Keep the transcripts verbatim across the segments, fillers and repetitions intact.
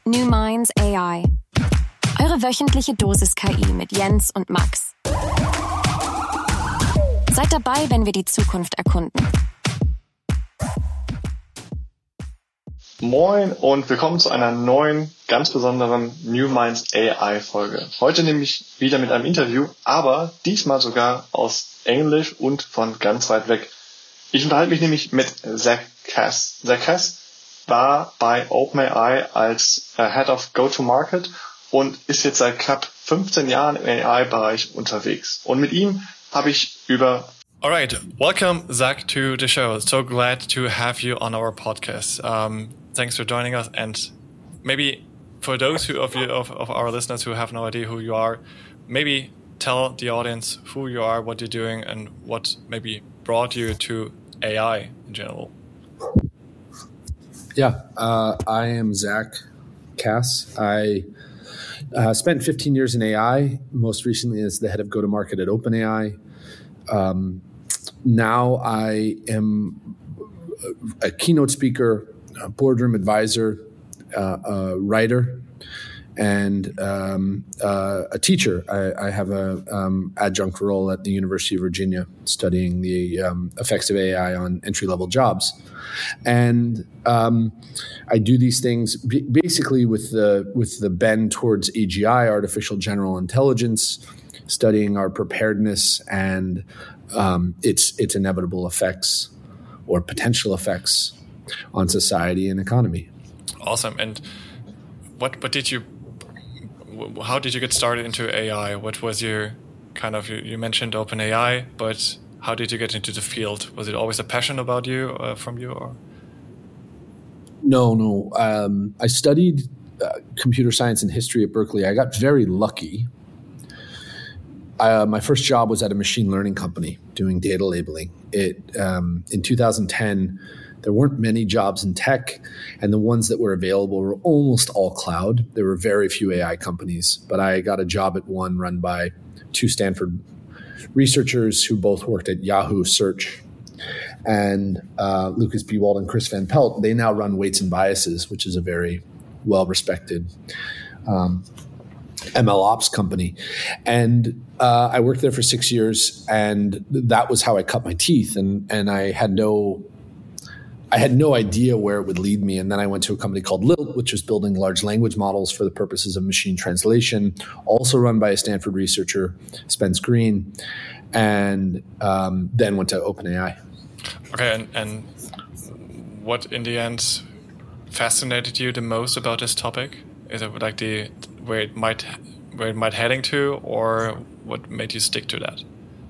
New Minds A I. Eure wöchentliche Dosis K I mit Jens und Max. Seid dabei, wenn wir die Zukunft erkunden. Moin und willkommen zu einer neuen, ganz besonderen New Minds A I-Folge. Heute nämlich wieder mit einem Interview, aber diesmal sogar aus Englisch und von ganz weit weg. Ich unterhalte mich nämlich mit Zach Cass. Zach Cass war bei OpenAI als uh, Head of Go-to-Market und ist jetzt seit knapp fünfzehn Jahren im A I-Bereich unterwegs. Und mit ihm habe ich über... Alright, welcome Zach to the show. So glad to have you on our podcast. Um, thanks for joining us. And maybe for those who, of you of, of our listeners who have no idea who you are, maybe tell the audience who you are, what you're doing, and what maybe brought you to A I in general. Yeah, uh, I am Zach Cass. I uh, spent fifteen years in A I, most recently as the head of go-to-market at OpenAI. Um, now I am a keynote speaker, a boardroom advisor, uh, a writer, and um, uh, a teacher. I, I have a um, adjunct role at the University of Virginia studying the um, effects of A I on entry-level jobs. And um, I do these things b- basically with the with the bend towards A G I, artificial general intelligence, studying our preparedness and um, its its inevitable effects or potential effects on society and economy. Awesome. And what what did you? How did you get started into A I? What was your kind of? You, you mentioned OpenAI, but how did you get into the field? Was it always a passion about you uh, from you? Or? No, no. Um, I studied uh, computer science and history at Berkeley. I got very lucky. Uh, my first job was at a machine learning company doing data labeling. It um, in two thousand ten, there weren't many jobs in tech, and the ones that were available were almost all cloud. There were very few A I companies, but I got a job at one run by two Stanford researchers who both worked at Yahoo Search, and uh, Lucas Biewald and Chris Van Pelt. They now run Weights and Biases, which is a very well-respected um, M L ops company. And uh, I worked there for six years, and that was how I cut my teeth. And and I had no, I had no idea where it would lead me. And then I went to a company called Lilt, which was building large language models for the purposes of machine translation, also run by a Stanford researcher, Spence Green, and um, then went to OpenAI. Okay, and, and what in the end fascinated you the most about this topic? Is it like the where it might where it might heading to, or what made you stick to that?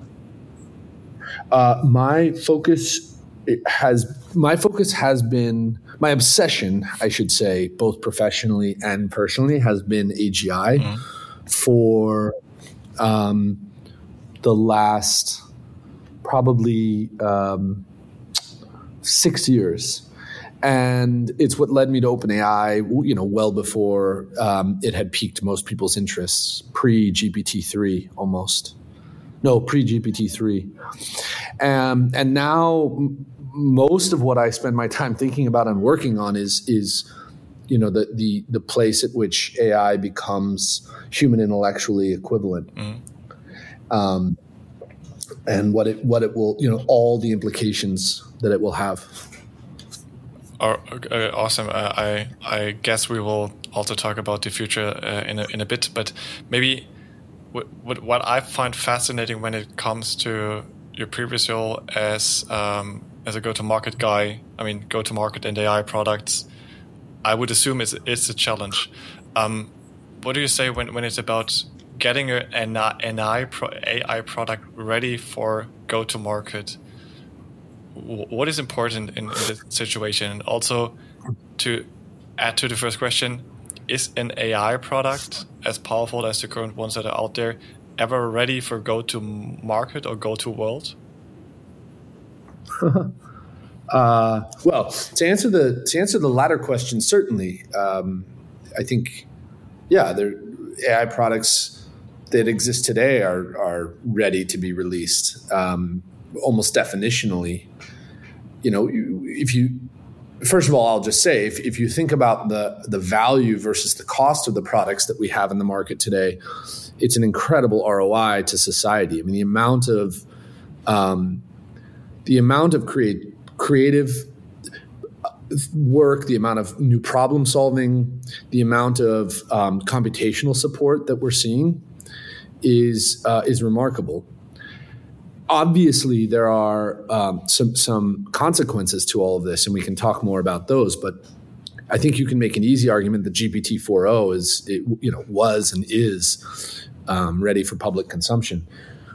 Uh, my focus has my focus has been my obsession, I should say, both professionally and personally, has been A G I mm-hmm. for um, the last probably um, six years. And it's what led me to OpenAI, you know, well before um, it had piqued most people's interests, pre-G P T three almost. No, pre-G P T three. Um, and now m- most of what I spend my time thinking about and working on is, is you know, the, the, the place at which A I becomes human intellectually equivalent. Mm-hmm. Um, and what it what it will, you know, all the implications that it will have. Oh, uh, awesome. Uh, I I guess we will also talk about the future uh, in a, in a bit, but maybe what what I find fascinating when it comes to your previous role as um, as a go-to-market guy, I mean go-to-market and A I products, I would assume it's it's a challenge. Um, what do you say when, when it's about getting a, an, an A I, pro, A I product ready for go-to-market? What is important in, in this situation? And also, to add to the first question, is an A I product as powerful as the current ones that are out there ever ready for go-to-market or go-to-world? uh, well, to answer the to answer the latter question, certainly, um, I think, yeah, there A I products that exist today are are ready to be released, um, almost definitionally. You know, if you first of all, I'll just say, if, if you think about the, the value versus the cost of the products that we have in the market today, it's an incredible R O I to society. I mean, the amount of um, the amount of create, creative work, the amount of new problem solving, the amount of um, computational support that we're seeing is uh, is remarkable. Obviously, there are um, some some consequences to all of this, and we can talk more about those. But I think you can make an easy argument that G P T four point oh is, it, you know, was and is um, ready for public consumption.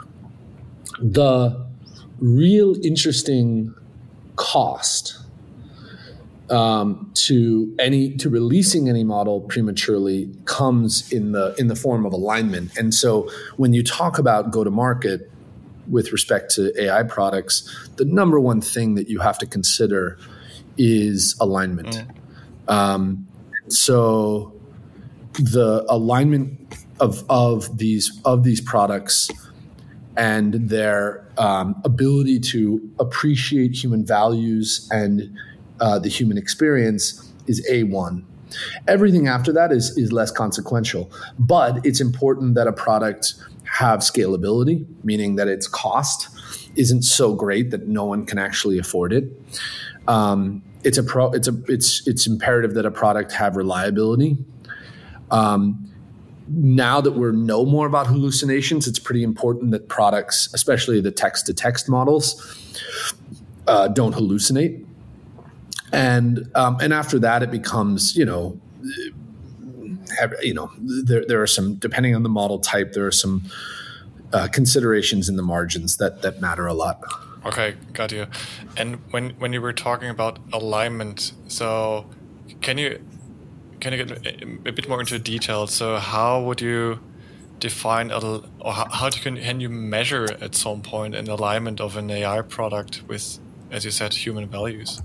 The real interesting cost um, to any to releasing any model prematurely comes in the in the form of alignment. And so, when you talk about go to market with respect to A I products, the number one thing that you have to consider is alignment. Mm. Um, so the alignment of of these of these products and their um, ability to appreciate human values and uh, the human experience is A one. Everything after that is is less consequential, but it's important that a product have scalability, meaning that its cost isn't so great that no one can actually afford it. Um, it's a pro. It's a. It's it's imperative that a product have reliability. Um, now that we know more about hallucinations, it's pretty important that products, especially the text-to-text models, uh, don't hallucinate. And um, and after that, it becomes, you know. Have, you know, there there are some, depending on the model type, there are some uh, considerations in the margins that, that matter a lot. Okay, got you. And when when you were talking about alignment, so can you can you get a bit more into detail? So how would you define, a, or how, how do you, can you measure at some point an alignment of an A I product with, as you said, human values?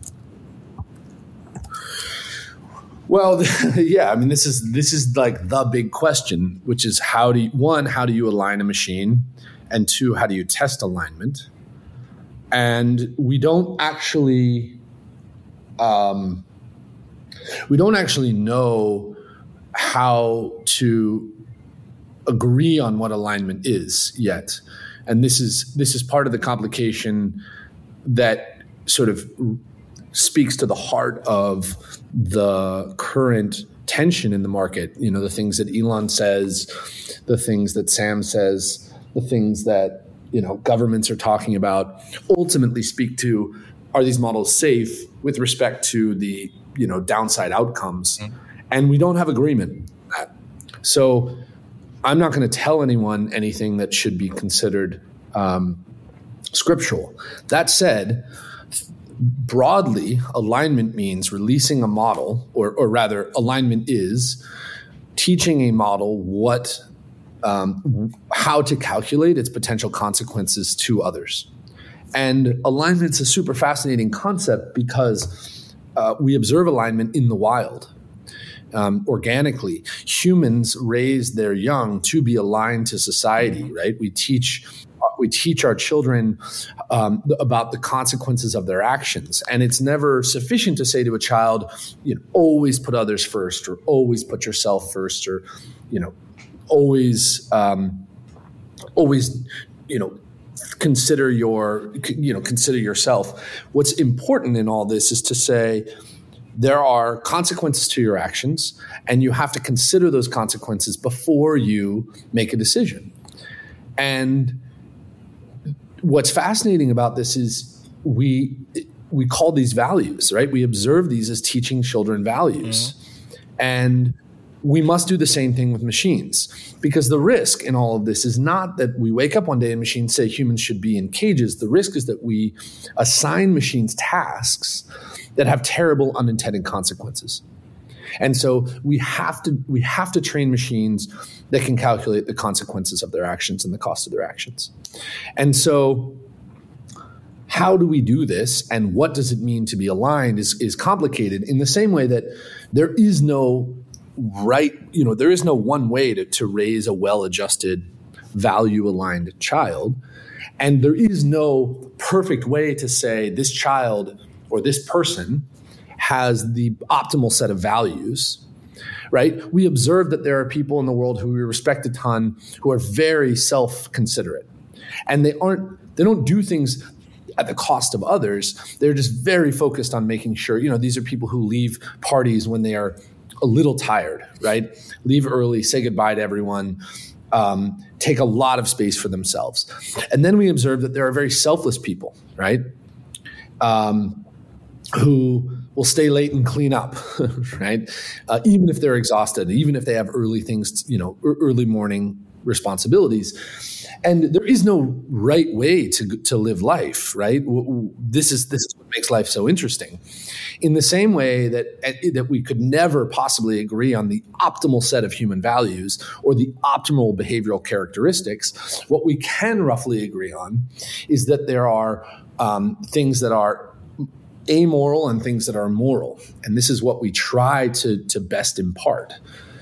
Well, yeah, I mean, this is this is like the big question, which is how do you, one, how do you align a machine? And two, how do you test alignment? And we don't actually, um, we don't actually know how to agree on what alignment is yet. And this is this is part of the complication that sort of speaks to the heart of the current tension in the market. You know, the things that Elon says, the things that Sam says, the things that, you know, governments are talking about ultimately speak to, are these models safe with respect to the, you know, downside outcomes? Mm-hmm. And we don't have agreement on that. So I'm not going to tell anyone anything that should be considered um, scriptural. That said, broadly, alignment means releasing a model, or, or rather, alignment is teaching a model what, um, how to calculate its potential consequences to others. And alignment's a super fascinating concept because uh, we observe alignment in the wild. Um, organically, humans raise their young to be aligned to society, right? We teach we teach our children um, about the consequences of their actions. And it's never sufficient to say to a child, you know, always put others first, or always put yourself first, or, you know, always, um, always, you know, consider your, you know, consider yourself. What's important in all this is to say, there are consequences to your actions, and you have to consider those consequences before you make a decision. And what's fascinating about this is we we call these values, right? We observe these as teaching children values. Mm-hmm. And we must do the same thing with machines, because the risk in all of this is not that we wake up one day and machines say humans should be in cages. The risk is that we assign machines tasks that have terrible unintended consequences. And so we have to we have to train machines that can calculate the consequences of their actions and the cost of their actions. And so how do we do this, and what does it mean to be aligned is, is complicated, in the same way that there is no right, you know, there is no one way to, to raise a well-adjusted, value-aligned child. And there is no perfect way to say this child or this person has the optimal set of values, right? We observe that there are people in the world who we respect a ton who are very self-considerate, and they aren't, they don't do things at the cost of others. They're just very focused on making sure, you know, these are people who leave parties when they are a little tired, right? Leave early, say goodbye to everyone, um, take a lot of space for themselves. And then we observe that there are very selfless people, right? Um, who will stay late and clean up, right? Uh, even if they're exhausted, even if they have early things, you know, early morning responsibilities. And there is no right way to to live life, right? This is this is what makes life so interesting. In the same way that that we could never possibly agree on the optimal set of human values or the optimal behavioral characteristics, what we can roughly agree on is that there are um, things that are amoral and things that are moral, and this is what we try to to best impart.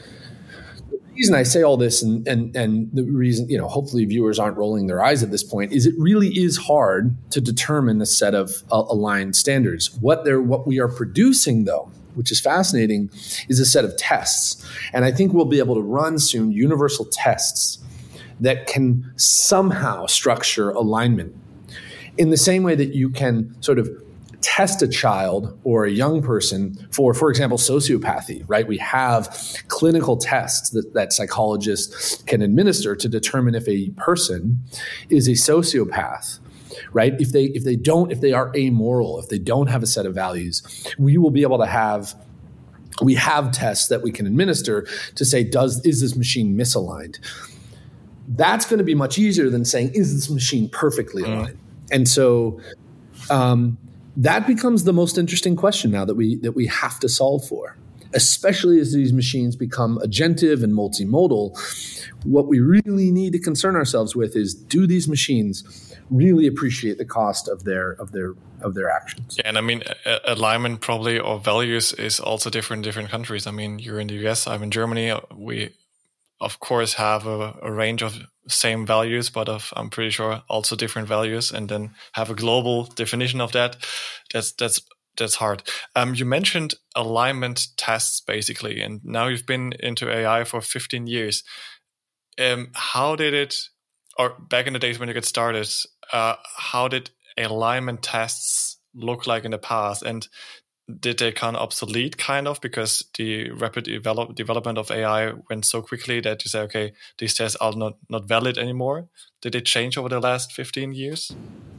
The reason I say all this, and, and and the reason, you know, hopefully viewers aren't rolling their eyes at this point, is it really is hard to determine a set of uh, aligned standards. What they're what we are producing, though, which is fascinating, is a set of tests, and I think we'll be able to run soon universal tests that can somehow structure alignment in the same way that you can sort of test a child or a young person for, for example, sociopathy, right? We have clinical tests that, that psychologists can administer to determine if a person is a sociopath, right? If they if they don't, if they are amoral, if they don't have a set of values, we will be able to have we have tests that we can administer to say, does is this machine misaligned? That's going to be much easier than saying, is this machine perfectly aligned? Mm. And so um, that becomes the most interesting question now that we that we have to solve for, especially as these machines become agentive and multimodal. What we really need to concern ourselves with is, do these machines really appreciate the cost of their of their of their actions? Yeah, and I mean, uh, alignment probably or values is also different in different countries. I mean, you're in the U S, I'm in Germany. We, of course, have a, a range of same values, but of, I'm pretty sure also different values, and then have a global definition of that. That's that's that's hard. Um, you mentioned alignment tests basically, and now you've been into A I for fifteen years. Um, how did it, or back in the days when you got started, uh, how did alignment tests look like in the past, and did they kind of obsolete kind of because the rapid develop, development of A I went so quickly that you say, okay, these tests are not, not valid anymore? Did it change over the last fifteen years?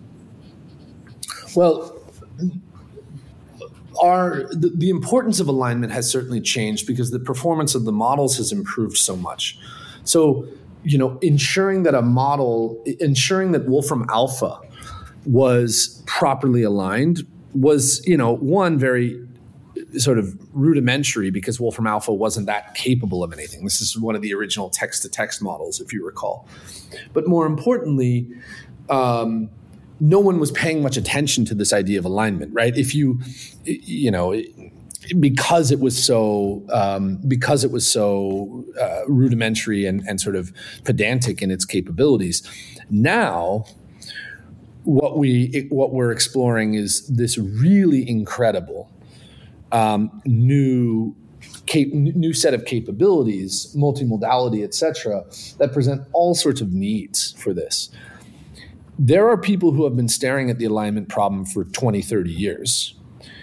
Well, our the, the importance of alignment has certainly changed because the performance of the models has improved so much. So, you know, ensuring that a model, ensuring that Wolfram Alpha was properly aligned was, you know, one, very sort of rudimentary because Wolfram Alpha wasn't that capable of anything. This is one of the original text-to-text models, if you recall. But more importantly, um, no one was paying much attention to this idea of alignment, right? If you, you know, because it was so um, because it was so uh, rudimentary and, and sort of pedantic in its capabilities, now what we what we're exploring is this really incredible um, new cap- new set of capabilities, multimodality, et cetera, that present all sorts of needs for this. There are people who have been staring at the alignment problem for twenty, thirty years.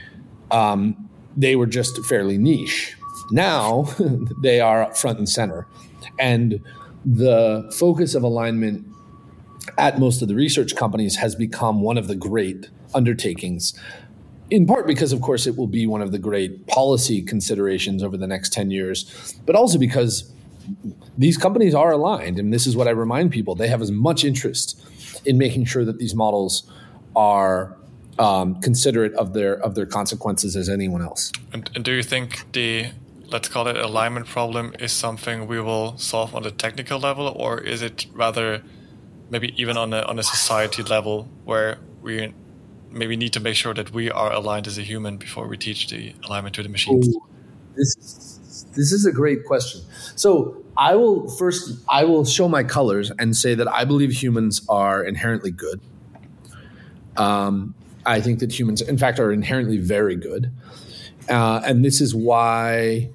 Um, they were just fairly niche. Now they are front and center. And the focus of alignment at most of the research companies has become one of the great undertakings, in part because, of course, it will be one of the great policy considerations over the next ten years, but also because these companies are aligned. And this is what I remind people. They have as much interest in making sure that these models are um, considerate of their of their consequences as anyone else. And, and do you think the, let's call it alignment problem, is something we will solve on the technical level, or is it rather maybe even on a on a society level where we maybe need to make sure that we are aligned as a human before we teach the alignment to the machines? Oh, this is, this is a great question. So I will first I will show my colors and say that I believe humans are inherently good. Um, I think that humans, in fact, are inherently very good. Uh, and this is why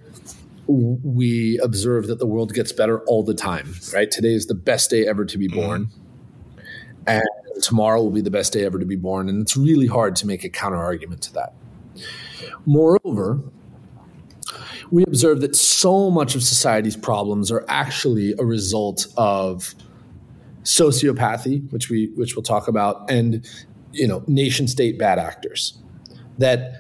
we observe that the world gets better all the time, right? Today is the best day ever to be born. And tomorrow will be the best day ever to be born. And it's really hard to make a counter argument to that. Moreover, we observe that so much of society's problems are actually a result of sociopathy, which we which we'll talk about, and you know, nation state bad actors. That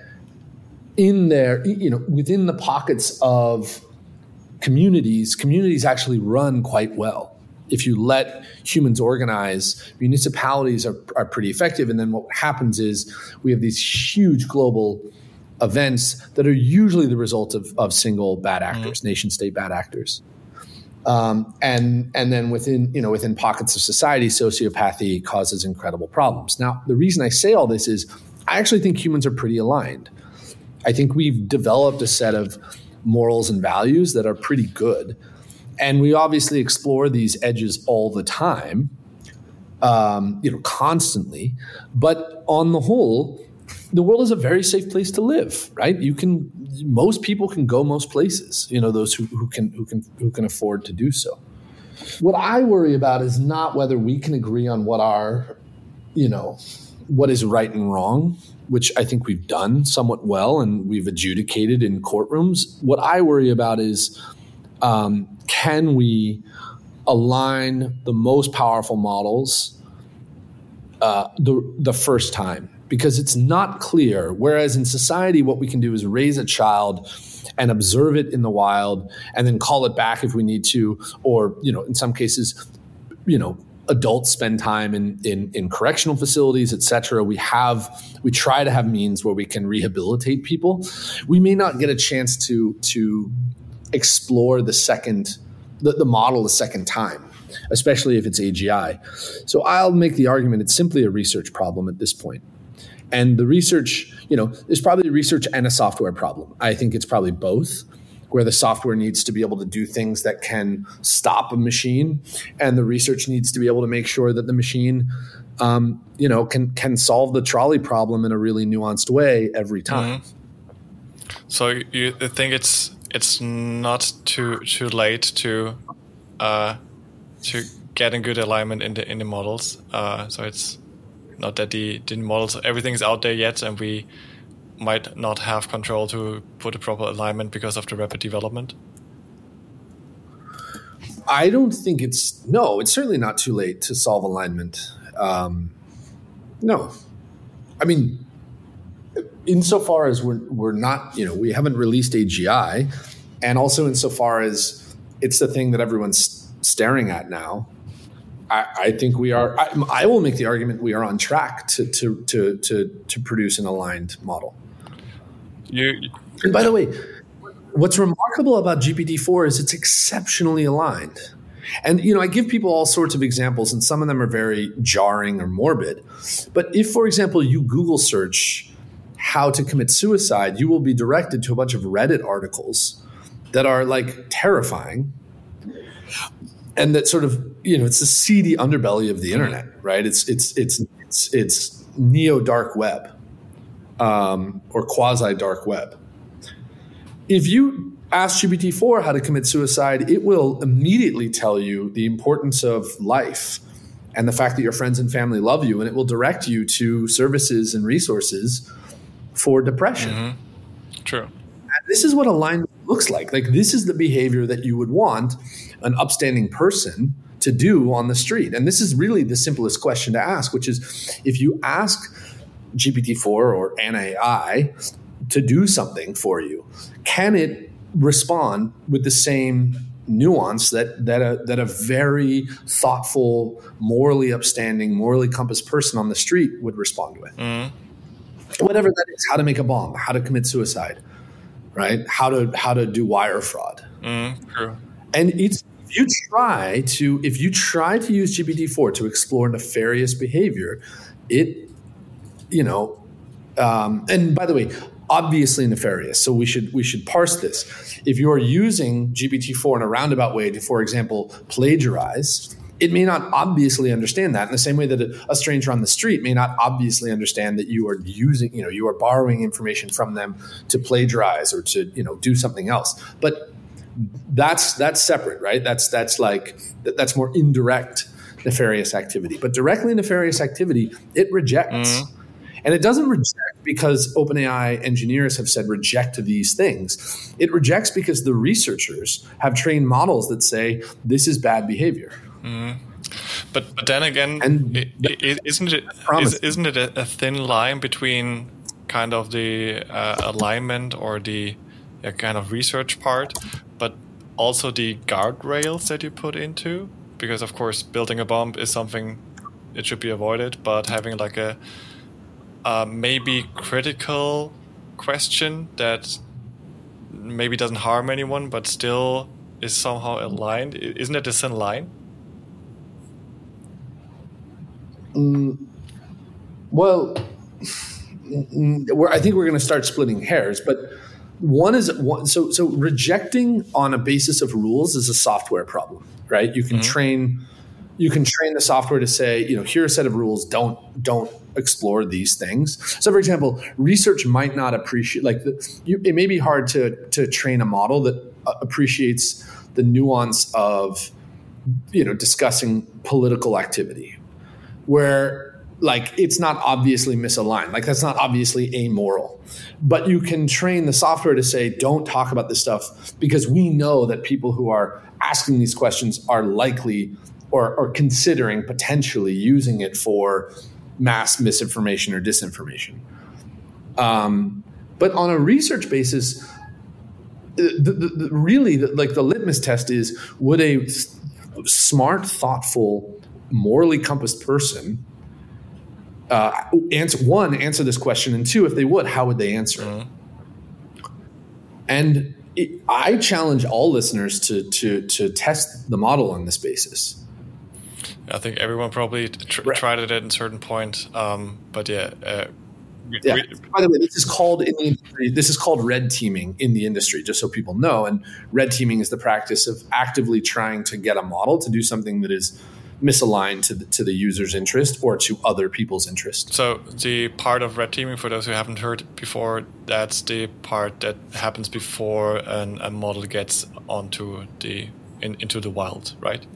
in their, you know, within the pockets of communities, communities actually run quite well. If you let humans organize, municipalities are, are pretty effective. And then what happens is we have these huge global events that are usually the result of, of single bad actors, mm-hmm. nation state bad actors. Um, and and then within, you know, within pockets of society, sociopathy causes incredible problems. Now, the reason I say all this is I actually think humans are pretty aligned. I think we've developed a set of morals and values that are pretty good. And we obviously explore these edges all the time, um, you know, constantly. But on the whole, the world is a very safe place to live, right? You can, most people can go most places, you know, those who, who can, who can, who can afford to do so. What I worry about is not whether we can agree on what our, you know, what is right and wrong, which I think we've done somewhat well and we've adjudicated in courtrooms. What I worry about is, um, can we align the most powerful models uh, the the first time? Because it's not clear. Whereas in society, what we can do is raise a child and observe it in the wild and then call it back if we need to, or, you know, in some cases, you know, adults spend time in, in, in correctional facilities, et cetera. We have, we try to have means where we can rehabilitate people. We may not get a chance to, to explore the second, the, the model the second time, especially if it's A G I. So I'll make the argument it's simply a research problem at this point. And the research, you know, there's probably a research and a software problem. I think it's probably both, where the software needs to be able to do things that can stop a machine, and the research needs to be able to make sure that the machine, um, you know, can can solve the trolley problem in a really nuanced way every time. Mm-hmm. So you think it's it's not too too late to uh, to get in good alignment in the in the models. Uh, so it's not that the the models, everything's out there yet, and we might not have control to put a proper alignment because of the rapid development? I don't think it's, no, it's certainly not too late to solve alignment. Um, no. I mean, insofar as we're, we're not, you know, we haven't released A G I, and also insofar as it's the thing that everyone's staring at now, I, I think we are, I, I will make the argument we are on track to, to, to, to, to produce an aligned model. You, and by the way, what's remarkable about G P T four is it's exceptionally aligned. And, you know, I give people all sorts of examples, and some of them are very jarring or morbid. But if, for example, you Google search how to commit suicide, you will be directed to a bunch of Reddit articles that are like terrifying. And that sort of, you know, it's the seedy underbelly of the internet, right? It's it's it's it's it's neo dark web. Um, or quasi-dark web. If you ask G P T four how to commit suicide, it will immediately tell you the importance of life and the fact that your friends and family love you, and it will direct you to services and resources for depression. Mm-hmm. True. And this is what alignment looks like. Like, this is the behavior that you would want an upstanding person to do on the street. And this is really the simplest question to ask, which is, if you ask G P T four or an A I to do something for you, can it respond with the same nuance that that a, that a very thoughtful, morally upstanding, morally compassed person on the street would respond with? Mm. Whatever that is, how to make a bomb, how to commit suicide, right? How to how to do wire fraud. Mm, true. And it's, if you try to if you try to use G P T four to explore nefarious behavior, it You know, um, and by the way, obviously nefarious. So we should we should parse this. If you are using G P T four in a roundabout way to, for example, plagiarize, it may not obviously understand that in the same way that a, a stranger on the street may not obviously understand that you are using, you know, you are borrowing information from them to plagiarize or to, you know, do something else. But that's that's separate, right? That's that's like that's more indirect nefarious activity. But directly nefarious activity, it rejects. Mm. And it doesn't reject because OpenAI engineers have said reject these things. It rejects because the researchers have trained models that say this is bad behavior. Mm. But, but then again, and it, it, isn't it is, isn't it a, a thin line between kind of the uh, alignment or the uh, kind of research part, but also the guardrails that you put into? Because of course, building a bomb is something it should be avoided, but having like a Uh, maybe critical question that maybe doesn't harm anyone, but still is somehow aligned. Isn't it a thin line? Mm, well, we're, I think we're going to start splitting hairs, but one is one, so so rejecting on a basis of rules is a software problem, right? You can mm-hmm. train. You can train the software to say, you know, here are a set of rules. Don't don't explore these things. So, for example, research might not appreciate like the, you, it may be hard to to train a model that uh, appreciates the nuance of, you know, discussing political activity, where like it's not obviously misaligned. Like that's not obviously amoral, but you can train the software to say, don't talk about this stuff because we know that people who are asking these questions are likely Or, or considering potentially using it for mass misinformation or disinformation. Um, but on a research basis, the, the, the, really, the, like the litmus test is, would a smart, thoughtful, morally compassed person uh, answer one, answer this question, and two, if they would, how would they answer it? Mm-hmm. And it, I challenge all listeners to to to test the model on this basis. I think everyone probably tr- right. tried it at a certain point, um, but yeah. Uh, yeah. We, By the way, this is called in the industry, this is called red teaming in the industry, just so people know. And red teaming is the practice of actively trying to get a model to do something that is misaligned to the, to the user's interest or to other people's interest. So the part of red teaming, for those who haven't heard before, that's the part that happens before an, a model gets onto the in, into the wild, right?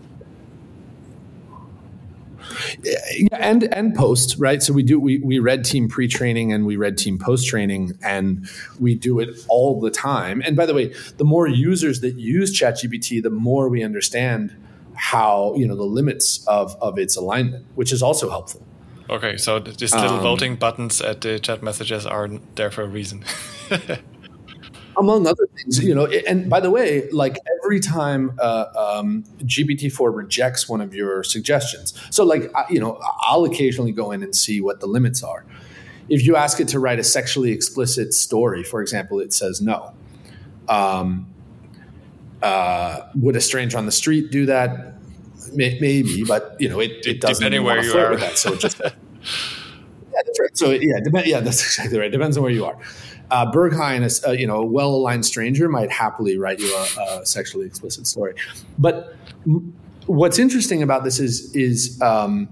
Yeah, and and post, right? So we do we we red team pre-training and we red team post-training, and we do it all the time. And by the way, the more users that use ChatGPT, the more we understand how, you know, the limits of of its alignment, which is also helpful. Okay, so these little um, voting buttons at the chat messages are there for a reason. Among other things, you know, and by the way, like every time uh, um, G P T four rejects one of your suggestions, so like, you know, I'll occasionally go in and see what the limits are. If you ask it to write a sexually explicit story, for example, it says no. Um, uh, would a stranger on the street do that? Maybe, but, you know, it, it doesn't Depending where you flirt are. With that, so it just, yeah, that's right. So yeah, dep- yeah, that's exactly right. Depends on where you are. Uh, Berghain, a, you know, a well-aligned stranger might happily write you a, a sexually explicit story. But m- what's interesting about this is, is um,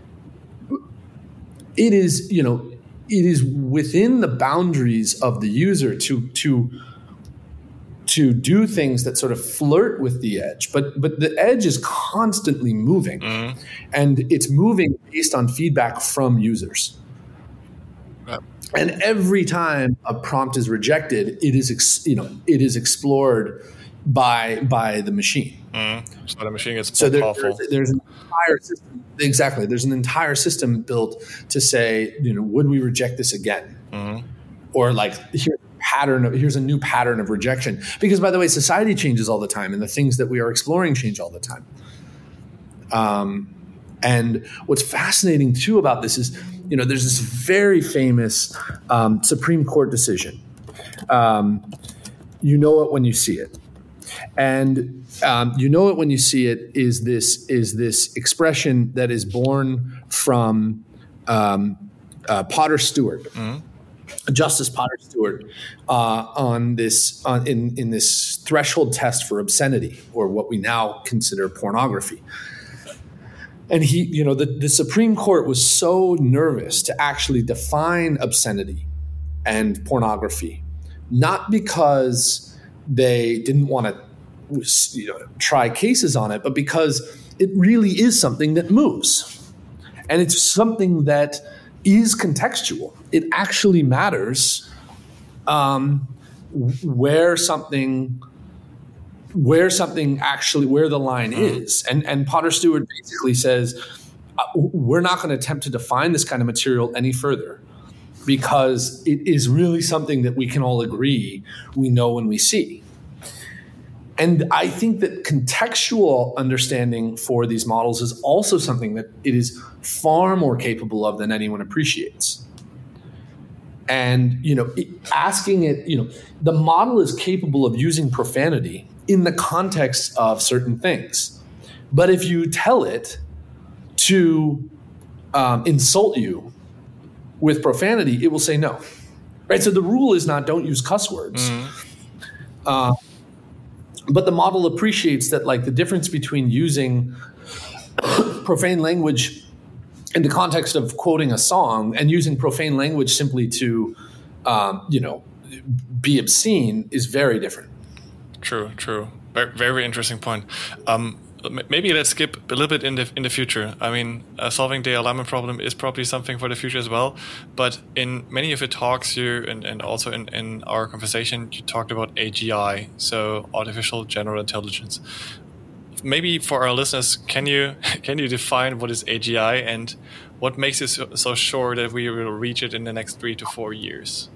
it is, you know, it is within the boundaries of the user to to to do things that sort of flirt with the edge. But but the edge is constantly moving, mm. and it's moving based on feedback from users. Yeah. And every time a prompt is rejected, it is ex, you know it is explored by by the machine. Mm. So the machine gets so there, powerful. There's, there's an entire system. Exactly. There's an entire system built to say, you know, would we reject this again, mm-hmm. or like here's a pattern of here's a new pattern of rejection. Because by the way, society changes all the time, and the things that we are exploring change all the time. Um, and what's fascinating too about this is, you know, there's this very famous um, Supreme Court decision. Um, you know it when you see it, and um, you know it when you see it is this is this expression that is born from um, uh, Potter Stewart, mm-hmm. Justice Potter Stewart, uh, on this on, in in this threshold test for obscenity, or what we now consider pornography. And he, you know, the, the Supreme Court was so nervous to actually define obscenity and pornography, not because they didn't want to, you know, try cases on it, but because it really is something that moves. And it's something that is contextual. It actually matters um, where something where something actually, where the line is. And, and Potter Stewart basically says, uh, we're not going to attempt to define this kind of material any further because it is really something that we can all agree we know when we see. And I think that contextual understanding for these models is also something that it is far more capable of than anyone appreciates. And, you know, asking it, you know, the model is capable of using profanity in the context of certain things. But if you tell it to um, insult you with profanity, it will say no. Right? So the rule is not don't use cuss words. Mm-hmm. Uh, but the model appreciates that, like, the difference between using profane language in the context of quoting a song and using profane language simply to, um, you know, be obscene is very different. True, true. Very, very interesting point. Um, maybe let's skip a little bit in the in the future. I mean, uh, solving the alignment problem is probably something for the future as well. But in many of your talks here, and, and also in, in our conversation, you talked about A G I, so artificial general intelligence. Maybe for our listeners, can you can you define what is A G I and what makes you so, so sure that we will reach it in the next three to four years?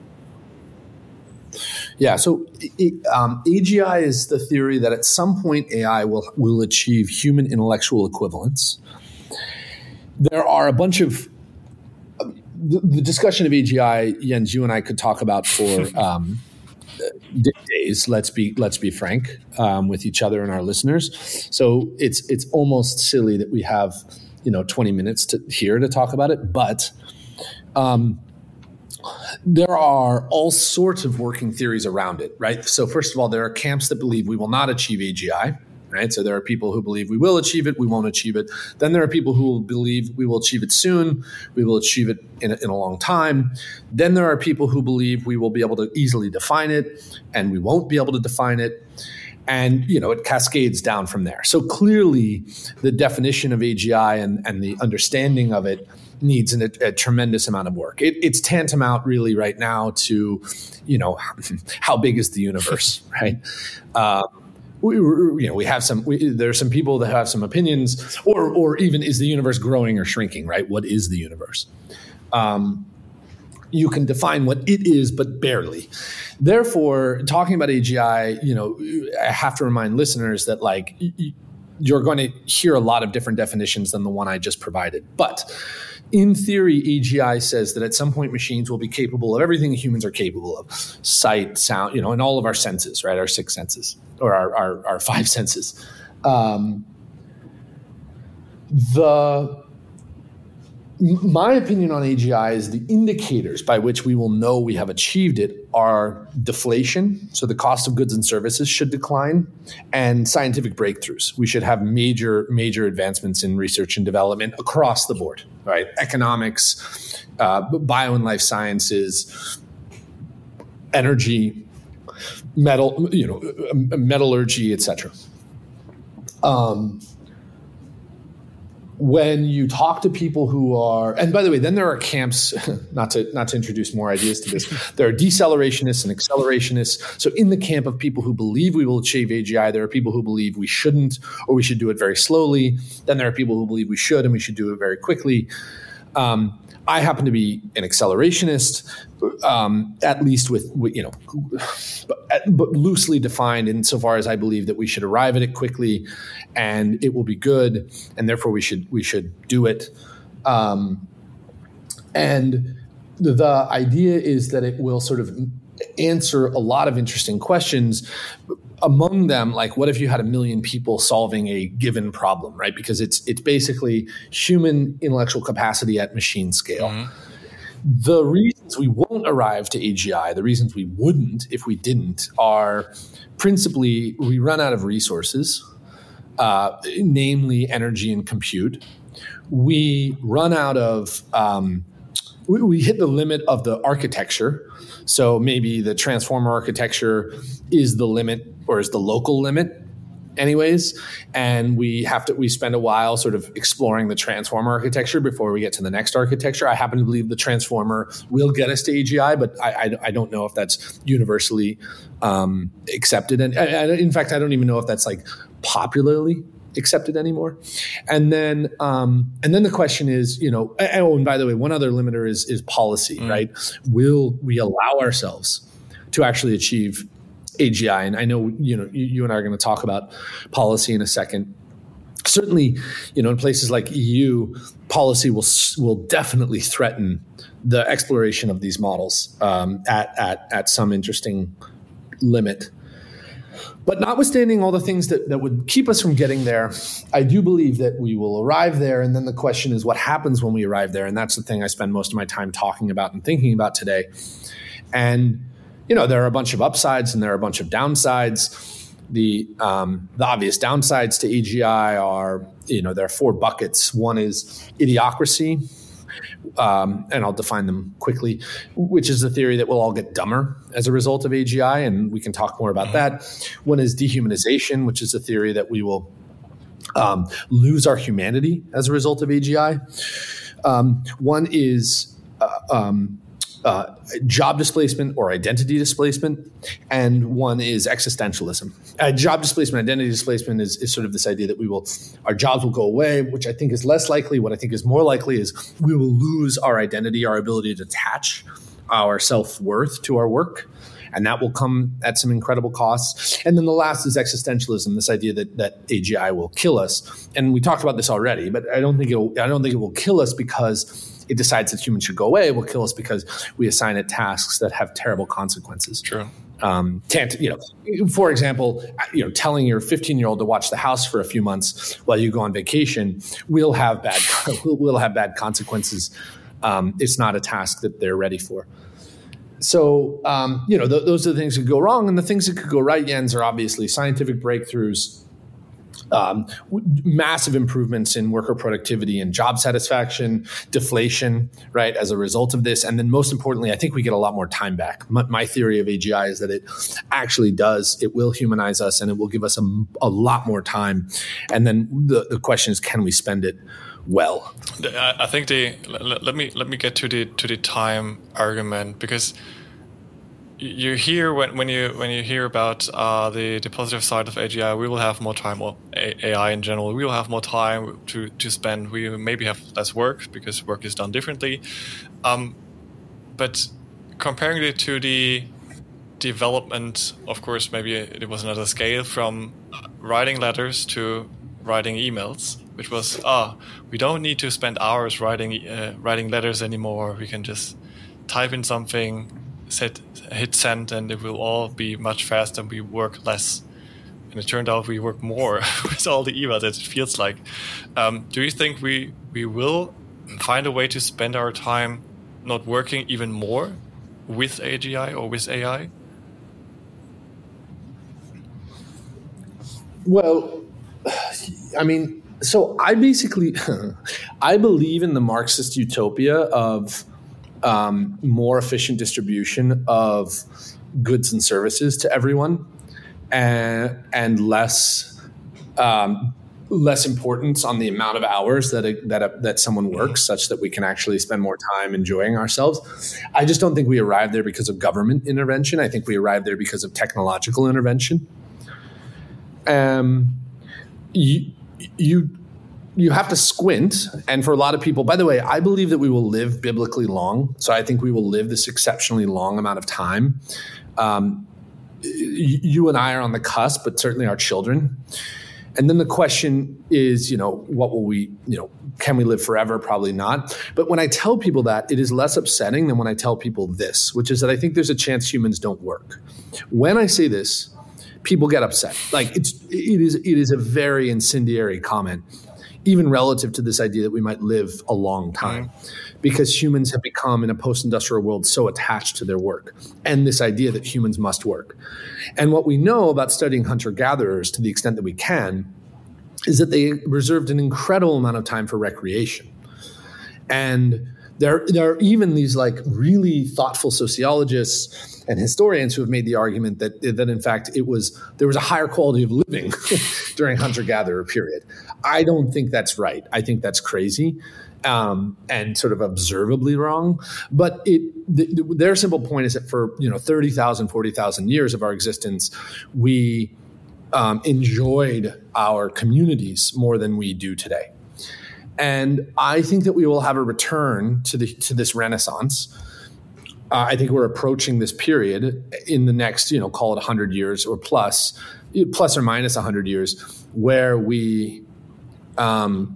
Yeah, so um, A G I is the theory that at some point A I will will achieve human intellectual equivalence. There are a bunch of uh, the, the discussion of A G I, Jens, you and I could talk about for um, days. Let's be let's be frank um, with each other and our listeners. So it's it's almost silly that we have, you know, twenty minutes to here to talk about it, but. Um, There are all sorts of working theories around it, right? So first of all, there are camps that believe we will not achieve A G I, right? So there are people who believe we will achieve it, we won't achieve it. Then there are people who will believe we will achieve it soon, we will achieve it in a, in a long time. Then there are people who believe we will be able to easily define it and we won't be able to define it. And, you know, it cascades down from there. So clearly the definition of A G I and, and the understanding of it needs an, a, a tremendous amount of work. It, it's tantamount really right now to, you know, how big is the universe, right? Uh, we, you know, we have some, we, there are some people that have some opinions, or, or even is the universe growing or shrinking, right? What is the universe? Um, you can define what it is, but barely. Therefore, talking about A G I, you know, I have to remind listeners that, like, you're going to hear a lot of different definitions than the one I just provided. But in theory, A G I says that at some point machines will be capable of everything humans are capable of: sight, sound, you know, and all of our senses, right? Our six senses, or our our, our five senses. Um, the My opinion on A G I is the indicators by which we will know we have achieved it are deflation, so the cost of goods and services should decline, and scientific breakthroughs. We should have major, major advancements in research and development across the board, right? Economics, uh, bio and life sciences, energy, metal, you know, metallurgy, et cetera. Um, When you talk to people who are, and by the way, then there are camps, not to not to introduce more ideas to this, there are decelerationist and accelerationists. So in the camp of people who believe we will achieve A G I, there are people who believe we shouldn't, or we should do it very slowly. Then there are people who believe we should and we should do it very quickly. Um, I happen to be an accelerationist, um, at least with, with you know, but, but loosely defined insofar as I believe that we should arrive at it quickly, and it will be good, and therefore we should we should do it. Um, and the, the idea is that it will sort of answer a lot of interesting questions. Among them, like, what if you had a million people solving a given problem, right? Because it's it's basically human intellectual capacity at machine scale. Mm-hmm. The reasons we won't arrive to A G I, the reasons we wouldn't if we didn't, are principally we run out of resources, uh, namely energy and compute. we run out of, um, we, we hit the limit of the architecture. So maybe the transformer architecture is the limit or is the local limit anyways. And we have to, we spend a while sort of exploring the transformer architecture before we get to the next architecture. I happen to believe the transformer will get us to A G I, but I, I, I don't know if that's universally um, accepted. And I, I, in fact, I don't even know if that's like popularly accepted anymore. And then, um, and then the question is, you know, oh, and by the way, one other limiter is, is policy, mm. right? Will we allow ourselves to actually achieve A G I? And I know, you know, you, you and I are going to talk about policy in a second. Certainly, you know, in places like E U, policy will will definitely threaten the exploration of these models um, at at at some interesting limit. But notwithstanding all the things that, that would keep us from getting there, I do believe that we will arrive there. And then the question is what happens when we arrive there? And that's the thing I spend most of my time talking about and thinking about today. And, you know, there are a bunch of upsides and there are a bunch of downsides. The um, the obvious downsides to A G I are, you know, there are four buckets. One is idiocracy. Um, and I'll define them quickly, which is the theory that we'll all get dumber as a result of A G I, and we can talk more about that. One is dehumanization, which is a theory that we will um, lose our humanity as a result of A G I. Um, one is uh, um, uh, job displacement or identity displacement, and one is existentialism. Uh, job displacement, identity displacement is, is sort of this idea that we will, our jobs will go away, which I think is less likely. What I think is more likely is we will lose our identity, our ability to attach our self-worth to our work. And that will come at some incredible costs. And then the last is existentialism, this idea that that A G I will kill us. And we talked about this already, but I don't think it'll, I don't think it will kill us because it decides that humans should go away. It will kill us because we assign it tasks that have terrible consequences. True. Um, can't, you know, for example, you know, telling your fifteen-year-old to watch the house for a few months while you go on vacation will have bad will have bad consequences. Um, it's not a task that they're ready for. So, um, you know, th- those are the things that could go wrong. And the things that could go right, Jens, are obviously scientific breakthroughs, um, w- massive improvements in worker productivity and job satisfaction, deflation, right, as a result of this. And then most importantly, I think we get a lot more time back. My, my theory of A G I is that it actually does. It will humanize us and it will give us a, a lot more time. And then the, the question is, can we spend it well? I think the let me let me get to the to the time argument, because you hear when, when you when you hear about uh, the the positive side of A G I, we will have more time, or A I in general, we will have more time to to spend. We maybe have less work because work is done differently. Um, but comparing it to the development, of course, maybe it was another scale from writing letters to writing emails, which was, ah, oh, we don't need to spend hours writing uh, writing letters anymore. We can just type in something, set, hit send, and it will all be much faster and we work less. And it turned out we work more with all the emails, it feels like. Um, do you think we, we will find a way to spend our time not working even more with A G I or with A I? Well, I mean, so I basically, I believe in the Marxist utopia of um, more efficient distribution of goods and services to everyone, and and less um, less importance on the amount of hours that a, that a, that someone works, such that we can actually spend more time enjoying ourselves. I just don't think we arrived there because of government intervention. I think we arrived there because of technological intervention. Um. You, you you have to squint, and for a lot of people, by the way, I believe that we will live biblically long. So I think we will live this exceptionally long amount of time. Um, you and I are on the cusp, but certainly our children. And then the question is, you know, what will we, you know, can we live forever? Probably not. But when I tell people that, it is less upsetting than when I tell people this, which is that I think there's a chance humans don't work. When I say this, people get upset. Like it's it is it is a very incendiary comment, even relative to this idea that we might live a long time, because humans have become in a post-industrial world so attached to their work and this idea that humans must work. And what we know about studying hunter-gatherers, to the extent that we can, is that they reserved an incredible amount of time for recreation. And there, there are even these like really thoughtful sociologists and historians who have made the argument that, that in fact it was there was a higher quality of living during hunter-gatherer period. I don't think that's right. I think that's crazy um, and sort of observably wrong. But it the, the, their simple point is that for you know thirty thousand, forty thousand years of our existence, we um, enjoyed our communities more than we do today. And I think that we will have a return to the to this renaissance. Uh, I think we're approaching this period in the next, you know, call it one hundred years or plus, plus or minus one hundred years, where we um,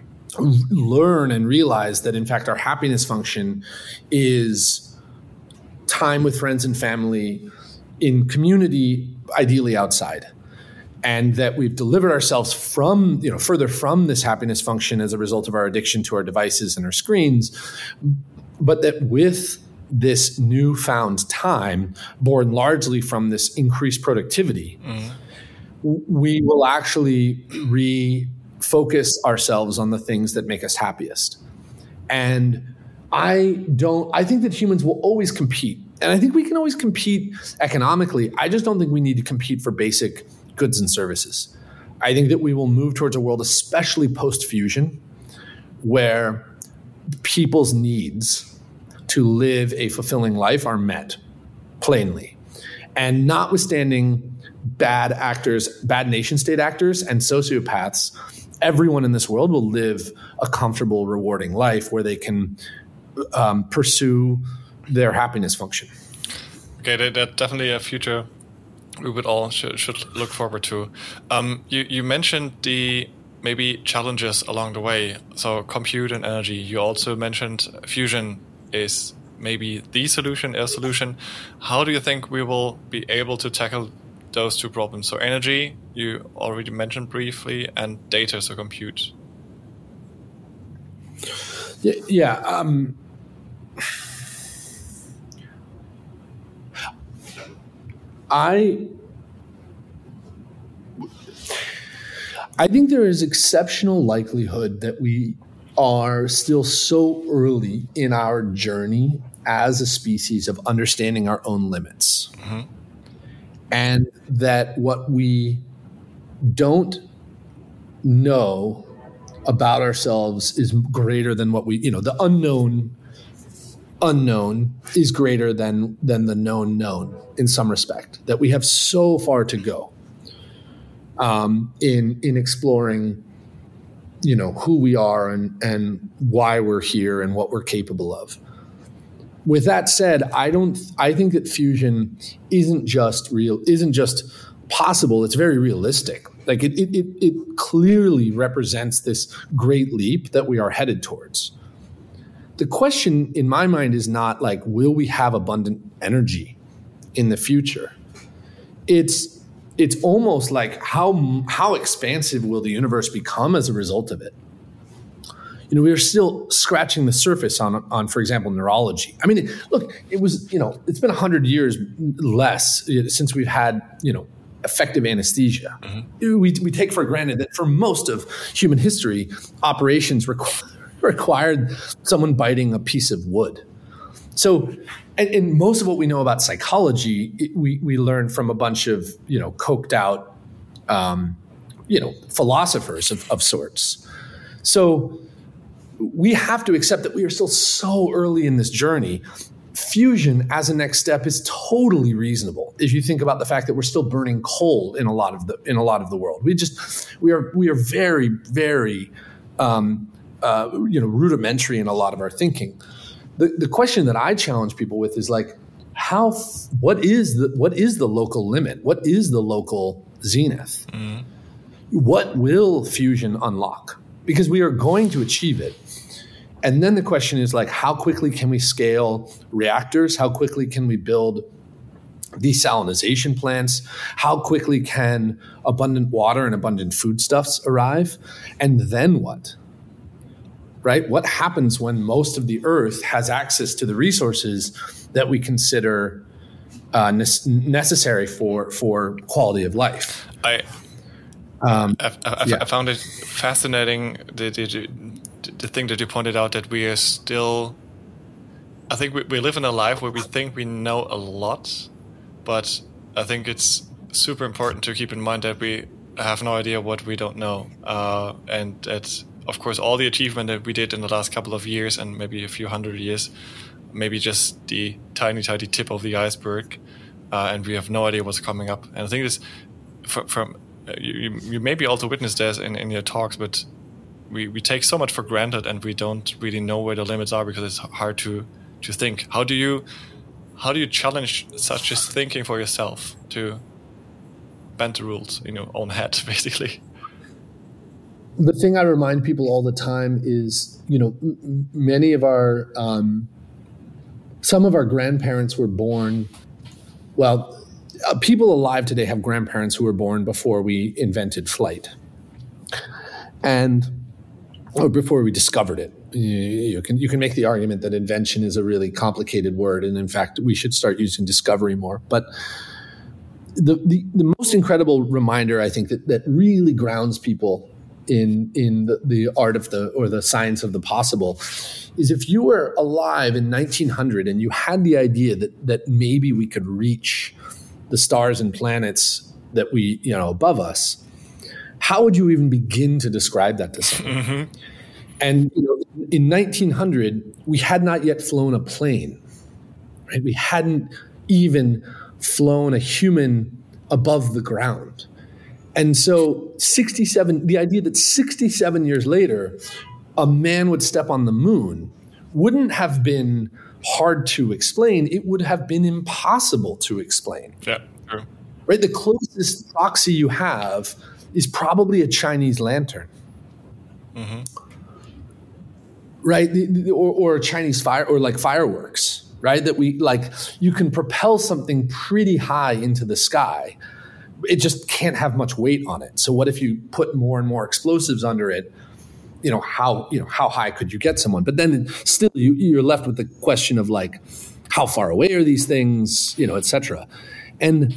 learn and realize that, in fact, our happiness function is time with friends and family in community, ideally outside. And that we've delivered ourselves from, you know, further from this happiness function as a result of our addiction to our devices and our screens, but that with this newfound time, born largely from this increased productivity, mm. we will actually refocus ourselves on the things that make us happiest. And I don't, I think that humans will always compete. And I think we can always compete economically. I just don't think we need to compete for basic goods and services. I think that we will move towards a world, especially post-fusion, where people's needs to live a fulfilling life are met, plainly. And notwithstanding bad actors, bad nation-state actors and sociopaths, everyone in this world will live a comfortable, rewarding life where they can um, pursue their happiness function. Okay, that, that definitely a future we would all should, should look forward to. Um, you, you mentioned the maybe challenges along the way. So compute and energy. You also mentioned fusion is maybe the solution, a solution. How do you think we will be able to tackle those two problems? So energy, you already mentioned briefly, and data, so compute. Yeah. yeah um, I I think there is exceptional likelihood that we are still so early in our journey as a species of understanding our own limits. Mm-hmm. And that what we don't know about ourselves is greater than what we, you know, the unknown unknown is greater than than the known known in some respect, that we have so far to go um, in in exploring, you know, who we are and and why we're here and what we're capable of. With that said, I don't I think that fusion isn't just real isn't just possible, it's very realistic. Like it it it, it clearly represents this great leap that we are headed towards. The question in my mind is not like, will we have abundant energy in the future? It's it's almost like how how expansive will the universe become as a result of it? You know, we are still scratching the surface on, on, for example, neurology. I mean, look, it was, you know, it's been one hundred years less since we've had, you know, effective anesthesia. Mm-hmm. We, we take for granted that for most of human history, operations require required someone biting a piece of wood. So, and, and most of what we know about psychology, it, we we learn from a bunch of, you know, coked out, um, you know, philosophers of, of sorts. So we have to accept that we are still so early in this journey. Fusion as a next step is totally reasonable if you think about the fact that we're still burning coal in a lot of the in a lot of the world. We just we are we are very very um, Uh, you know, rudimentary in a lot of our thinking. The the question that I challenge people with is like, how? What is the what is the local limit? What is the local zenith? Mm. What will fusion unlock? Because we are going to achieve it. And then the question is like, how quickly can we scale reactors? How quickly can we build desalinization plants? How quickly can abundant water and abundant foodstuffs arrive? And then what? Right? What happens when most of the earth has access to the resources that we consider uh, ne- necessary for, for quality of life? I Um, I, I, yeah. I found it fascinating, the, the, the thing that you pointed out, that we are still, I think we, we live in a life where we think we know a lot, but I think it's super important to keep in mind that we have no idea what we don't know. Uh, and that, of course, all the achievement that we did in the last couple of years and maybe a few hundred years, maybe just the tiny, tiny tip of the iceberg, uh, and we have no idea what's coming up. And I think this, from, from you, you maybe also witnessed this in, in your talks, but we, we take so much for granted and we don't really know where the limits are because it's hard to, to think. How do you how do you challenge such as thinking for yourself to bend the rules in your own head, basically? The thing I remind people all the time is, you know, m- many of our, um, some of our grandparents were born, well, uh, people alive today have grandparents who were born before we invented flight. And, or before we discovered it. You, you can, you can make the argument that invention is a really complicated word. And in fact, we should start using discovery more. But the, the, the most incredible reminder, I think, that, that really grounds people in in the, the art of the or the science of the possible is if you were alive in nineteen hundred and you had the idea that that maybe we could reach the stars and planets that we, you know, above us, how would you even begin to describe that to someone? Mm-hmm. And you know, in nineteen hundred, we had not yet flown a plane, right? We hadn't even flown a human above the ground. And so sixty-seven, the idea that sixty-seven years later, a man would step on the moon wouldn't have been hard to explain. It would have been impossible to explain. Yeah, true. Right? The closest proxy you have is probably a Chinese lantern. Mm-hmm. Right? The, the, or, or a Chinese fire, or like fireworks, right? That we, like, you can propel something pretty high into the sky. It just can't have much weight on it. So what if you put more and more explosives under it? You know, how, you know, how high could you get someone? But then still you, you're left with the question of, like, how far away are these things, you know, et cetera. And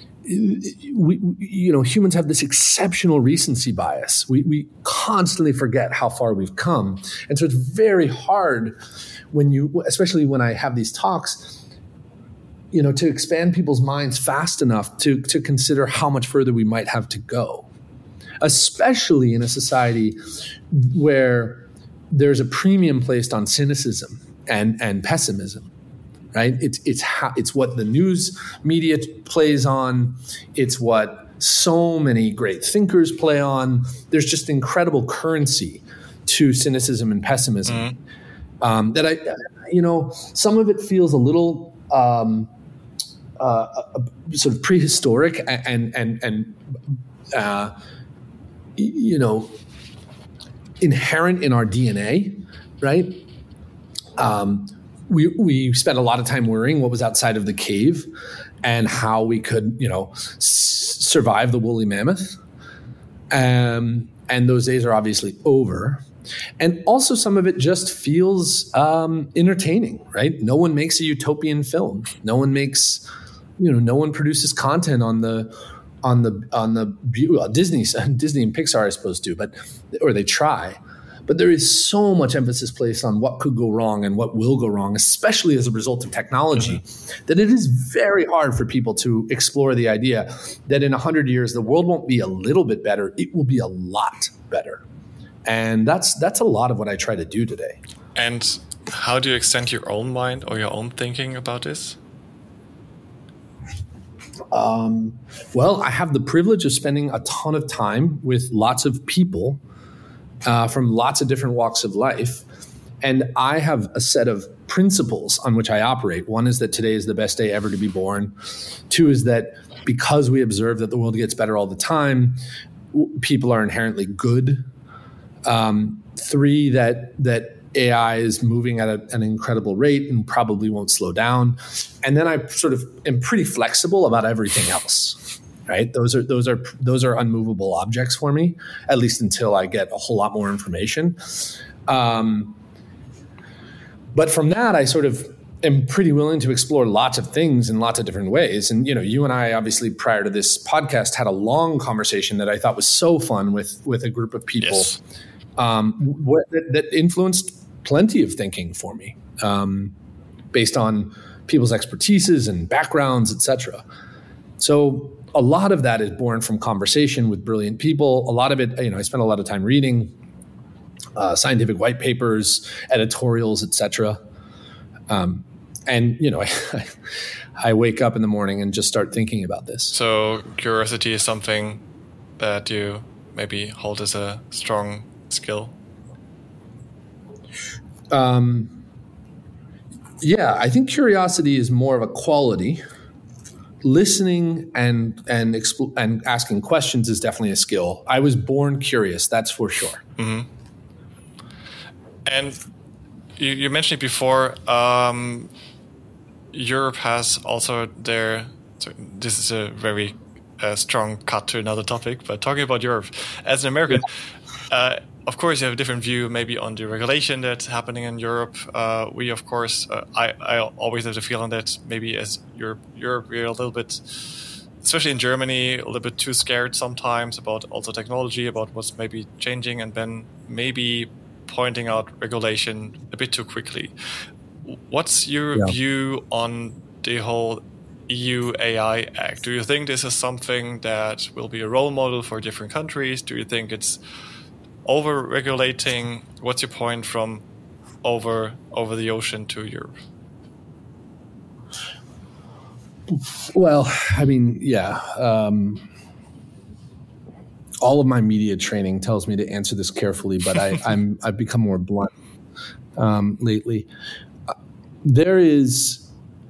we, you know, humans have this exceptional recency bias. We, we constantly forget how far we've come. And so it's very hard when you, especially when I have these talks, you know, to expand people's minds fast enough to, to consider how much further we might have to go, especially in a society where there's a premium placed on cynicism and, and pessimism, right? It's, it's, how, it's what the news media plays on. It's what so many great thinkers play on. There's just incredible currency to cynicism and pessimism. Mm-hmm. um, that I, you know, some of it feels a little, um, Uh, sort of prehistoric and and and uh, you know, inherent in our D N A, right? Um, we we spent a lot of time worrying what was outside of the cave and how we could, you know, s- survive the woolly mammoth. Um, and those days are obviously over. And also some of it just feels um, entertaining, right? No one makes a utopian film. No one makes, you know, no one produces content on the, on the, on the, well, Disney, Disney and Pixar are supposed to, but, or they try. But there is so much emphasis placed on what could go wrong and what will go wrong, especially as a result of technology, mm-hmm. that it is very hard for people to explore the idea that in a hundred years, the world won't be a little bit better. It will be a lot better. And that's that's a lot of what I try to do today. And how do you extend your own mind or your own thinking about this? Um, well, I have the privilege of spending a ton of time with lots of people uh, from lots of different walks of life. And I have a set of principles on which I operate. One is that today is the best day ever to be born. Two is that because we observe that the world gets better all the time, people are inherently good. Um, three, that that A I is moving at a, an incredible rate and probably won't slow down. And then I sort of am pretty flexible about everything else, right? Those are those are those are unmovable objects for me, at least until I get a whole lot more information. Um, but from that, I sort of am pretty willing to explore lots of things in lots of different ways. And, you know, you and I obviously prior to this podcast had a long conversation that I thought was so fun with, with a group of people yes. um, what, that, that influenced plenty of thinking for me um, based on people's expertises and backgrounds, et cetera. So a lot of that is born from conversation with brilliant people. A lot of it, you know, I spent a lot of time reading uh, scientific white papers, editorials, et cetera. Um, and, you know, I, I wake up in the morning and just start thinking about this. So curiosity is something that you maybe hold as a strong skill? Um, yeah, I think curiosity is more of a quality. Listening and and expl- and asking questions is definitely a skill. I was born curious, that's for sure. Mm-hmm. And you, you mentioned it before, um, Europe has also their, so this is a very uh, strong cut to another topic, but talking about Europe, as an American, yeah. uh, of course you have a different view maybe on the regulation that's happening in Europe. Uh, we, of course, uh, I, I always have the feeling that maybe as Europe, Europe, we're a little bit, especially in Germany, a little bit too scared sometimes about also technology, about what's maybe changing, and then maybe pointing out regulation a bit too quickly. What's your yeah. view on the whole E U A I Act? Do you think this is something that will be a role model for different countries? Do you think it's over-regulating? What's your point from over over the ocean to Europe? Well, I mean, yeah. Um, all of my media training tells me to answer this carefully, but I, I'm I've become more blunt um, lately. Uh, there is.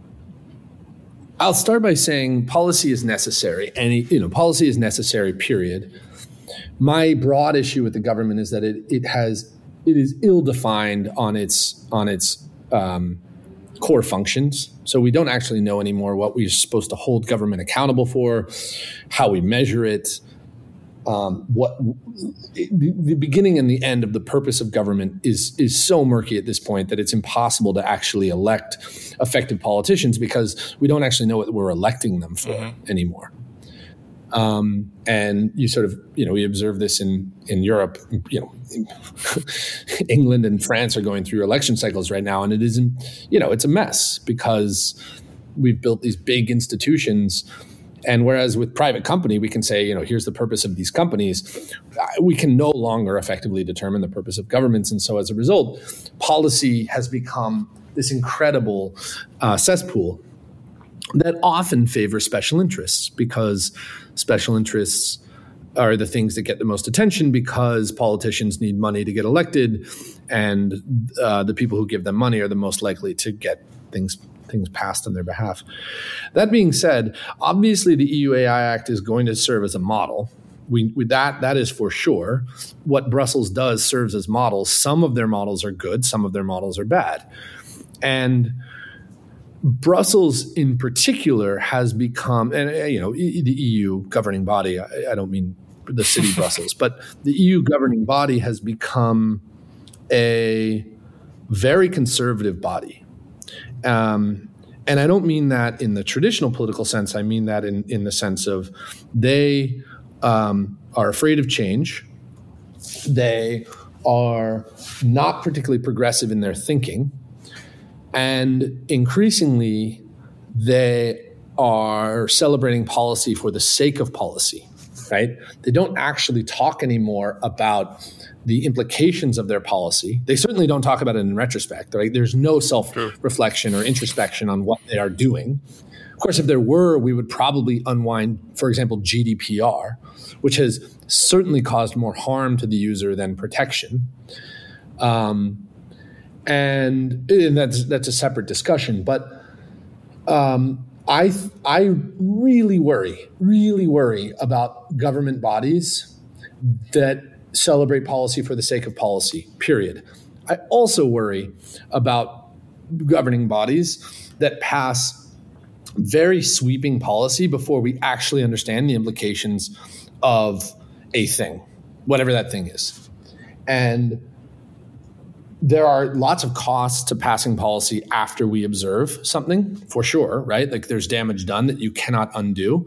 I'll start by saying policy is necessary. Any you know, policy is necessary. Period. My broad issue with the government is that it it has it is ill-defined on its on its um, core functions. So we don't actually know anymore what we're supposed to hold government accountable for, how we measure it, um, what the, the beginning and the end of the purpose of government is is so murky at this point that it's impossible to actually elect effective politicians because we don't actually know what we're electing them for mm-hmm. anymore. Um, and you sort of, you know, we observe this in, in Europe, you know, England and France are going through election cycles right now. And it isn't, you know, it's a mess because we've built these big institutions. And whereas with private company, we can say, you know, here's the purpose of these companies. We can no longer effectively determine the purpose of governments. And so as a result, policy has become this incredible uh, cesspool that often favors special interests because special interests are the things that get the most attention because politicians need money to get elected, and uh, the people who give them money are the most likely to get things things passed on their behalf. That being said, obviously the E U A I Act is going to serve as a model. We, we that that is for sure. What Brussels does serves as models. Some of their models are good, some of their models are bad, and Brussels, in particular, has become, and you know, the E U governing body. I, I don't mean the city Brussels, but the E U governing body has become a very conservative body, um, and I don't mean that in the traditional political sense. I mean that in in the sense of they um, are afraid of change. They are not particularly progressive in their thinking. And increasingly, they are celebrating policy for the sake of policy, right? They don't actually talk anymore about the implications of their policy. They certainly don't talk about it in retrospect, right? There's no self-reflection or introspection on what they are doing. Of course, if there were, we would probably unwind, for example, G D P R, which has certainly caused more harm to the user than protection. Um And, and that's that's a separate discussion. But um, I I really worry, really worry about government bodies that celebrate policy for the sake of policy, period. I also worry about governing bodies that pass very sweeping policy before we actually understand the implications of a thing, whatever that thing is. And there are lots of costs to passing policy after we observe something, for sure, right? Like there's damage done that you cannot undo.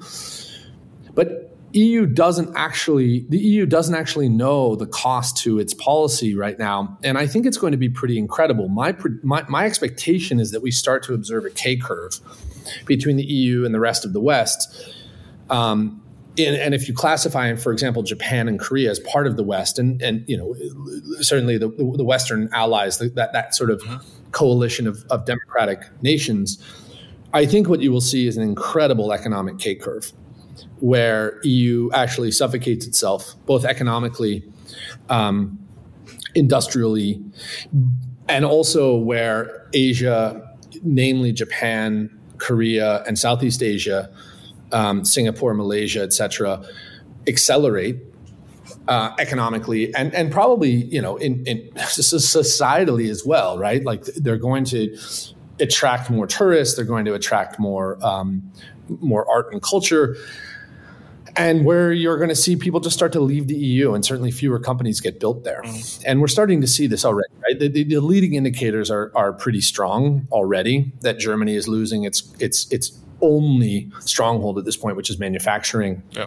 But E U doesn't actually, the E U doesn't actually know the cost to its policy right now. And I think it's going to be pretty incredible. My, my, my expectation is that we start to observe a K-curve between the E U and the rest of the West. Um, and, and if you classify, for example, Japan and Korea as part of the West, and, and you know, certainly the, the Western allies, that, that sort of coalition of, of democratic nations, I think what you will see is an incredible economic K-curve where E U actually suffocates itself, both economically, um, industrially, and also where Asia, namely Japan, Korea, and Southeast Asia, um, Singapore, Malaysia, et cetera, accelerate uh, economically and, and probably, you know, in, in societally as well, right? Like they're going to attract more tourists, they're going to attract more um, more art and culture, and where you're going to see people just start to leave the E U, and certainly fewer companies get built there. Mm. And we're starting to see this already, right? The, the, the leading indicators are are pretty strong already, that Germany is losing its its its only stronghold at this point, which is manufacturing. Yeah.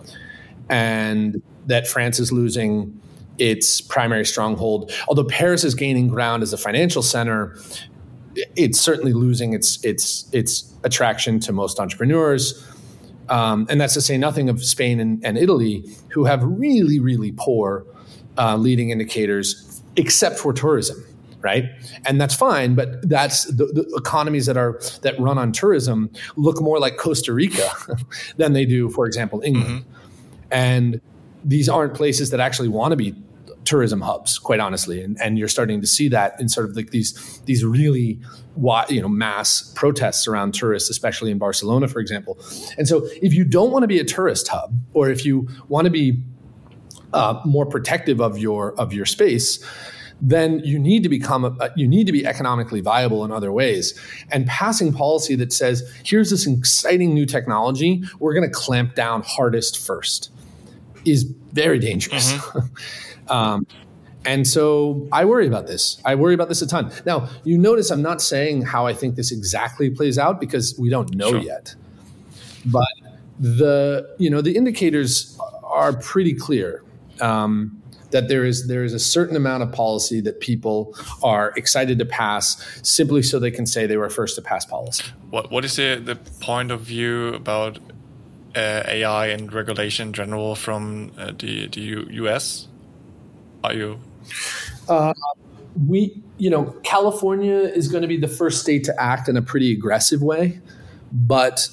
And that France is losing its primary stronghold. Although Paris is gaining ground as a financial center, it's certainly losing its its its attraction to most entrepreneurs. Um, and that's to say nothing of Spain and, and Italy, who have really, really poor uh, leading indicators, except for tourism, right? And that's fine, but that's the, the economies that are that run on tourism look more like Costa Rica than they do, for example, England. Mm-hmm. And these aren't places that actually want to be tourism hubs, quite honestly, and, and you're starting to see that in sort of like these these really you know mass protests around tourists, especially in Barcelona, for example. And so, if you don't want to be a tourist hub, or if you want to be uh, more protective of your of your space, then you need to become a, you need to be economically viable in other ways. And passing policy that says, here's this exciting new technology, we're going to clamp down hardest first, is very dangerous. Mm-hmm. Um, and so I worry about this. I worry about this a ton. Now, you notice I'm not saying how I think this exactly plays out because we don't know sure. yet. But the you know the indicators are pretty clear um, that there is there is a certain amount of policy that people are excited to pass simply so they can say they were first to pass policy. What what is the, the point of view about uh, A I and regulation in general from uh, the the U- U.S.? Are you? Uh, we, you know, California is going to be the first state to act in a pretty aggressive way, but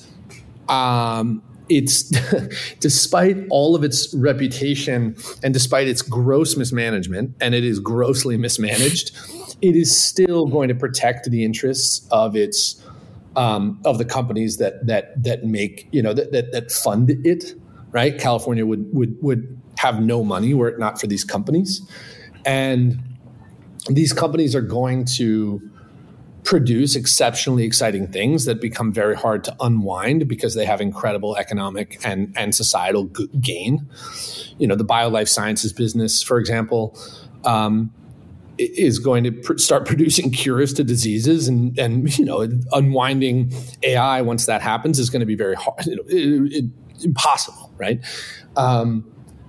um, it's despite all of its reputation and despite its gross mismanagement, and it is grossly mismanaged, it is still going to protect the interests of its um, of the companies that that that make you know that that, that fund it. Right, California would would would. have no money were it not for these companies. And these companies are going to produce exceptionally exciting things that become very hard to unwind because they have incredible economic and, and societal gain. You know, the BioLife Sciences business, for example, um, is going to pr- start producing cures to diseases, and, and, you know, unwinding A I once that happens is going to be very hard, you know, it, it, impossible, right? Um,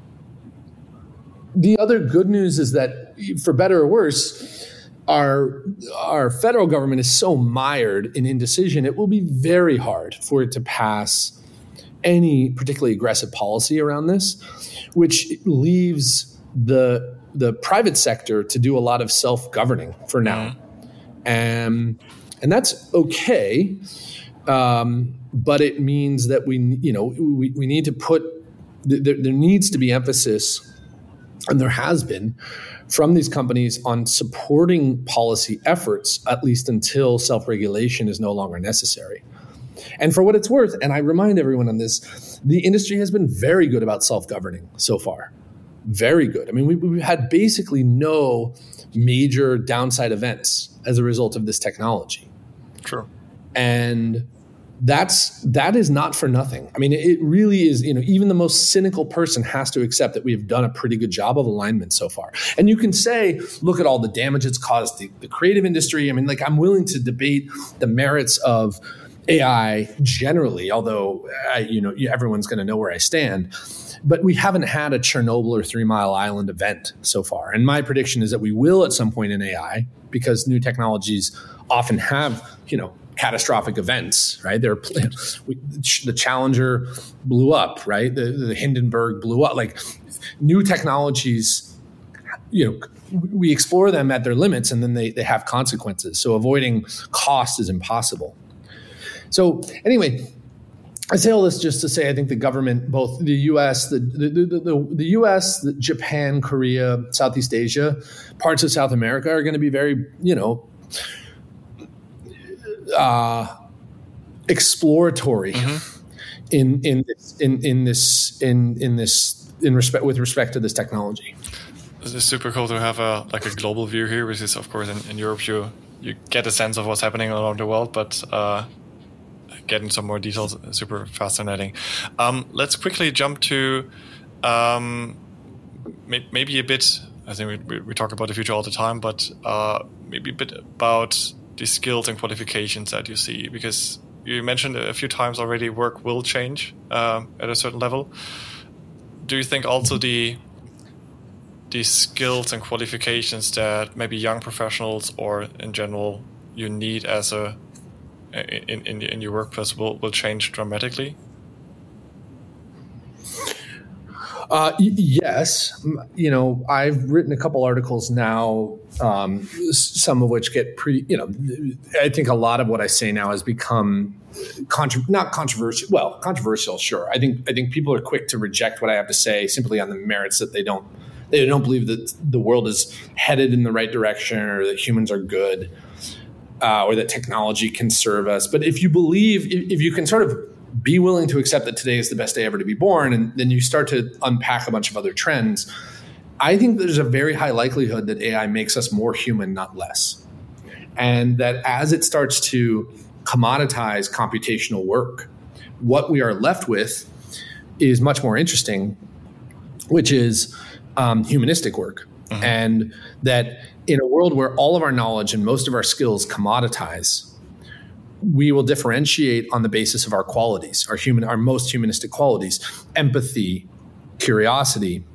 The other good news is that, for better or worse, our our federal government is so mired in indecision, it will be very hard for it to pass any particularly aggressive policy around this, which leaves the the private sector to do a lot of self-governing for now. Mm-hmm. Um, and that's okay, um, but it means that we, you know, we, we need to put, there, there needs to be emphasis, and there has been, from these companies on supporting policy efforts, at least until self-regulation is no longer necessary. And for what it's worth, and I remind everyone on this, the industry has been very good about self-governing so far. Very good. I mean, we, we've had basically no major downside events as a result of this technology. True. And that's that is not for nothing. I mean, it really is, you know, even the most cynical person has to accept that we have done a pretty good job of alignment so far. And you can say, look at all the damage it's caused the, the creative industry. I mean, like, I'm willing to debate the merits of A I generally, although, I, you know, everyone's going to know where I stand. But we haven't had a Chernobyl or Three Mile Island event so far. And my prediction is that we will at some point in A I, because new technologies often have, you know, catastrophic events, right? There, we, the Challenger blew up, right? The, the Hindenburg blew up. Like, new technologies, you know, we explore them at their limits, and then they they have consequences. So avoiding cost is impossible. So anyway, I say all this just to say I think the government, both the U S, the the the, the, the U S, the Japan, Korea, Southeast Asia, parts of South America are going to be very, you know, Uh, exploratory mm-hmm. in in in in this in in this in respect with respect to this technology. It's super cool to have a like a global view here, which is, of course, in, in Europe you you get a sense of what's happening around the world, but uh, getting some more details is super fascinating. Um, let's quickly jump to um, may, maybe a bit. I think we, we we talk about the future all the time, but uh, maybe a bit about the skills and qualifications that you see, because you mentioned a few times already work will change um, at a certain level. Do you think also the the skills and qualifications that maybe young professionals or in general you need as a in in, in your workplace will, will change dramatically? Uh, y- yes. You know, I've written a couple articles now, um, some of which get pretty, you know, I think a lot of what I say now has become contra- not controversial. Well, controversial, sure. I think I think people are quick to reject what I have to say simply on the merits that they don't they don't believe that the world is headed in the right direction, or that humans are good, uh, or that technology can serve us. But if you believe, if, if you can sort of be willing to accept that today is the best day ever to be born, and then you start to unpack a bunch of other trends, I think there's a very high likelihood that A I makes us more human, not less. And that as it starts to commoditize computational work, what we are left with is much more interesting, which is um, humanistic work. Mm-hmm. And that in a world where all of our knowledge and most of our skills commoditize, we will differentiate on the basis of our qualities, our human, our most humanistic qualities: empathy, curiosity,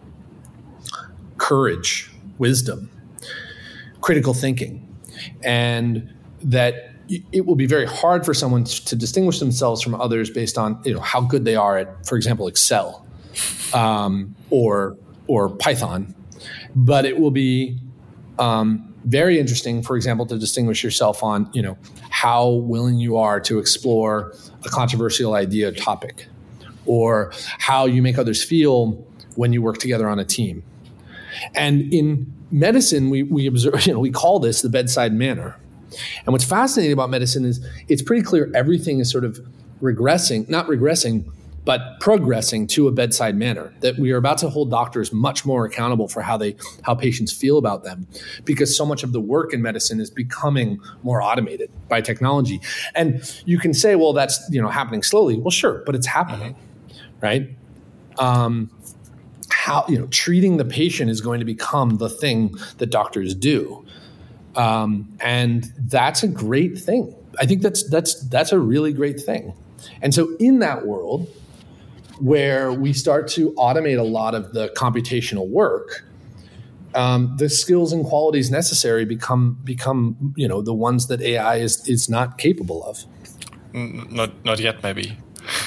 courage, wisdom, critical thinking. And that it will be very hard for someone to distinguish themselves from others based on, you know, how good they are at, for example, Excel um, or or Python. But it will be um, very interesting, for example, to distinguish yourself on, you know, how willing you are to explore a controversial idea or topic, or how you make others feel when you work together on a team. And in medicine, we we observe, you know, we call this the bedside manner. And what's fascinating about medicine is it's pretty clear everything is sort of regressing, not regressing, but progressing to a bedside manner, that we are about to hold doctors much more accountable for how they how patients feel about them, because so much of the work in medicine is becoming more automated by technology. And you can say, well, that's, you know, happening slowly. Well, sure, but it's happening, right? Um, how, you know, treating the patient is going to become the thing that doctors do. Um, and that's a great thing. I think that's that's that's a really great thing. And so in that world, where we start to automate a lot of the computational work, um, the skills and qualities necessary become become you know the ones that A I is is not capable of. Not not yet, maybe.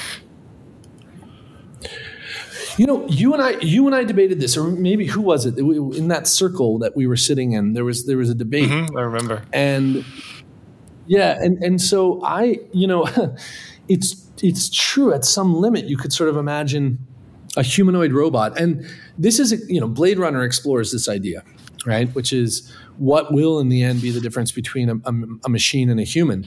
You know, you and I, you and I debated this, or maybe who was it? In that circle that we were sitting in, there was there was a debate. Mm-hmm, I remember. And yeah, and and so I, you know, it's it's true at some limit. You could sort of imagine a humanoid robot, and this is, you know, Blade Runner explores this idea, right? Which is what will in the end be the difference between a, a, a machine and a human.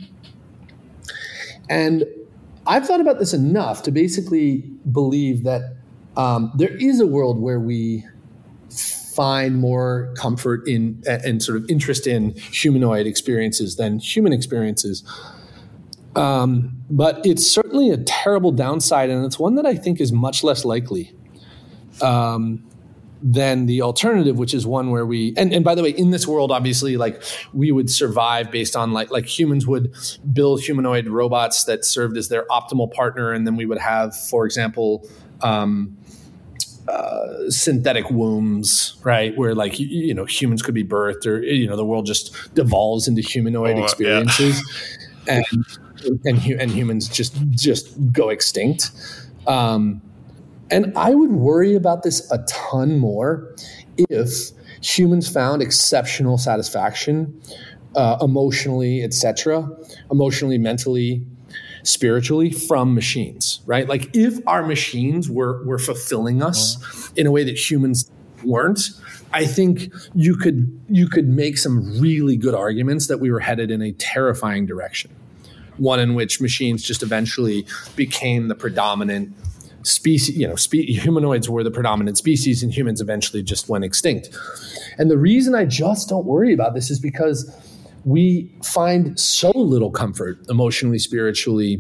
And I've thought about this enough to basically believe that um, there is a world where we find more comfort in and sort of interest in humanoid experiences than human experiences. Um, but it's certainly a terrible downside, and it's one that I think is much less likely um, than the alternative, which is one where we and, and by the way, in this world, obviously, like we would survive based on like like humans would build humanoid robots that served as their optimal partner, and then we would have, for example, um, uh, synthetic wombs, right? Where like you, you know humans could be birthed, or you know the world just devolves into humanoid oh, experiences, yeah. and and and humans just just go extinct. Um, And I would worry about this a ton more if humans found exceptional satisfaction, uh, emotionally, et cetera, emotionally, mentally, spiritually from machines, right? Like if our machines were were fulfilling us in a way that humans weren't, I think you could you could make some really good arguments that we were headed in a terrifying direction, one in which machines just eventually became the predominant species, you know, spe- humanoids were the predominant species and humans eventually just went extinct. And the reason I just don't worry about this is because we find so little comfort emotionally, spiritually,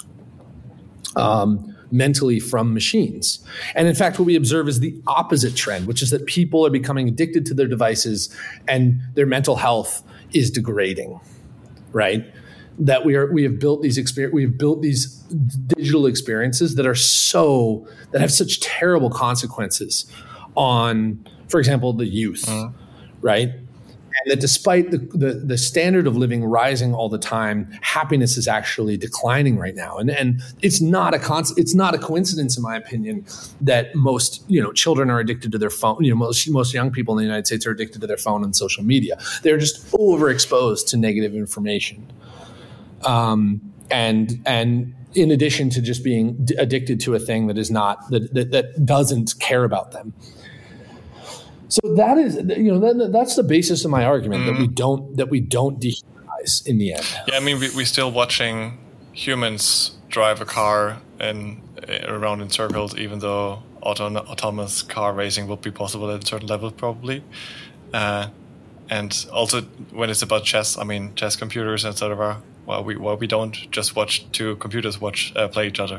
um, mentally from machines. And in fact, what we observe is the opposite trend, which is that people are becoming addicted to their devices and their mental health is degrading, right? That we are we have built these experience we have built these digital experiences that are so that have such terrible consequences on, for example, the youth, uh-huh. right? And that despite the, the the standard of living rising all the time, happiness is actually declining right now. And and it's not a con- it's not a coincidence, in my opinion, that most you know children are addicted to their phone. You know, most most young people in the United States are addicted to their phone and social media. They're just overexposed to negative information. Um, and and in addition to just being d- addicted to a thing that is not that, that that doesn't care about them, so that is you know that, that's the basis of my argument mm. that we don't that we don't dehumanize in the end. Yeah, I mean we we're still watching humans drive a car and uh, around in circles, even though auto- autonomous car racing would be possible at a certain level, probably. Uh, and also when it's about chess, I mean chess computers, et cetera. Well, we well we don't just watch two computers watch uh, play each other.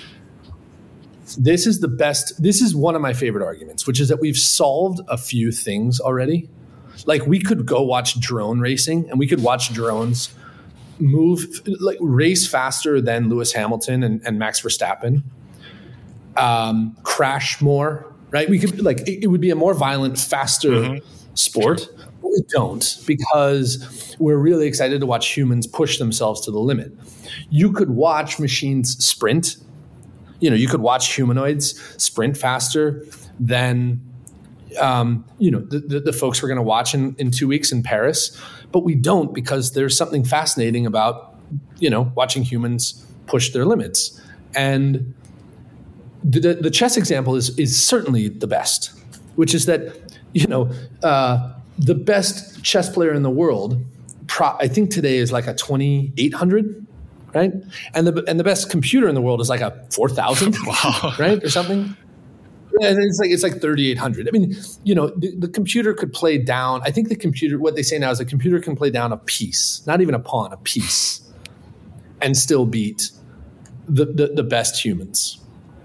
This is the best. This is one of my favorite arguments, which is that we've solved a few things already. Like we could go watch drone racing, and we could watch drones move, like race faster than Lewis Hamilton and, and Max Verstappen, um, crash more. Right? We could like it, it would be a more violent, faster mm-hmm. sport. Sure. We don't, because we're really excited to watch humans push themselves to the limit. You could watch machines sprint. You know, you could watch humanoids sprint faster than, um, you know, the, the, the folks we're going to watch in, in two weeks in Paris. But we don't, because there's something fascinating about, you know, watching humans push their limits. And the, the chess example is is certainly the best, which is that, you know, uh, the best chess player in the world, pro- I think today is like a twenty-eight hundred, right? And the and the best computer in the world is like a four thousand, wow. right, or something. And it's like it's like thirty-eight hundred. I mean, you know, the, the computer could play down. I think the computer, what they say now is the computer can play down a piece, not even a pawn, a piece, and still beat the the, the best humans.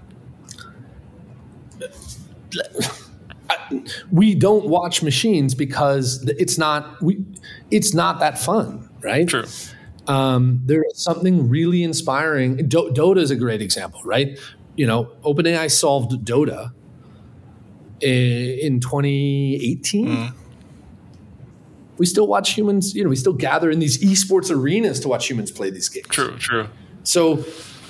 We don't watch machines because it's not we it's not that fun, right? True. Um, there is something really inspiring. Do- Dota is a great example, right? You know, OpenAI solved Dota in, in twenty eighteen. Mm. We still watch humans. You know, we still gather in these esports arenas to watch humans play these games. True. True. So.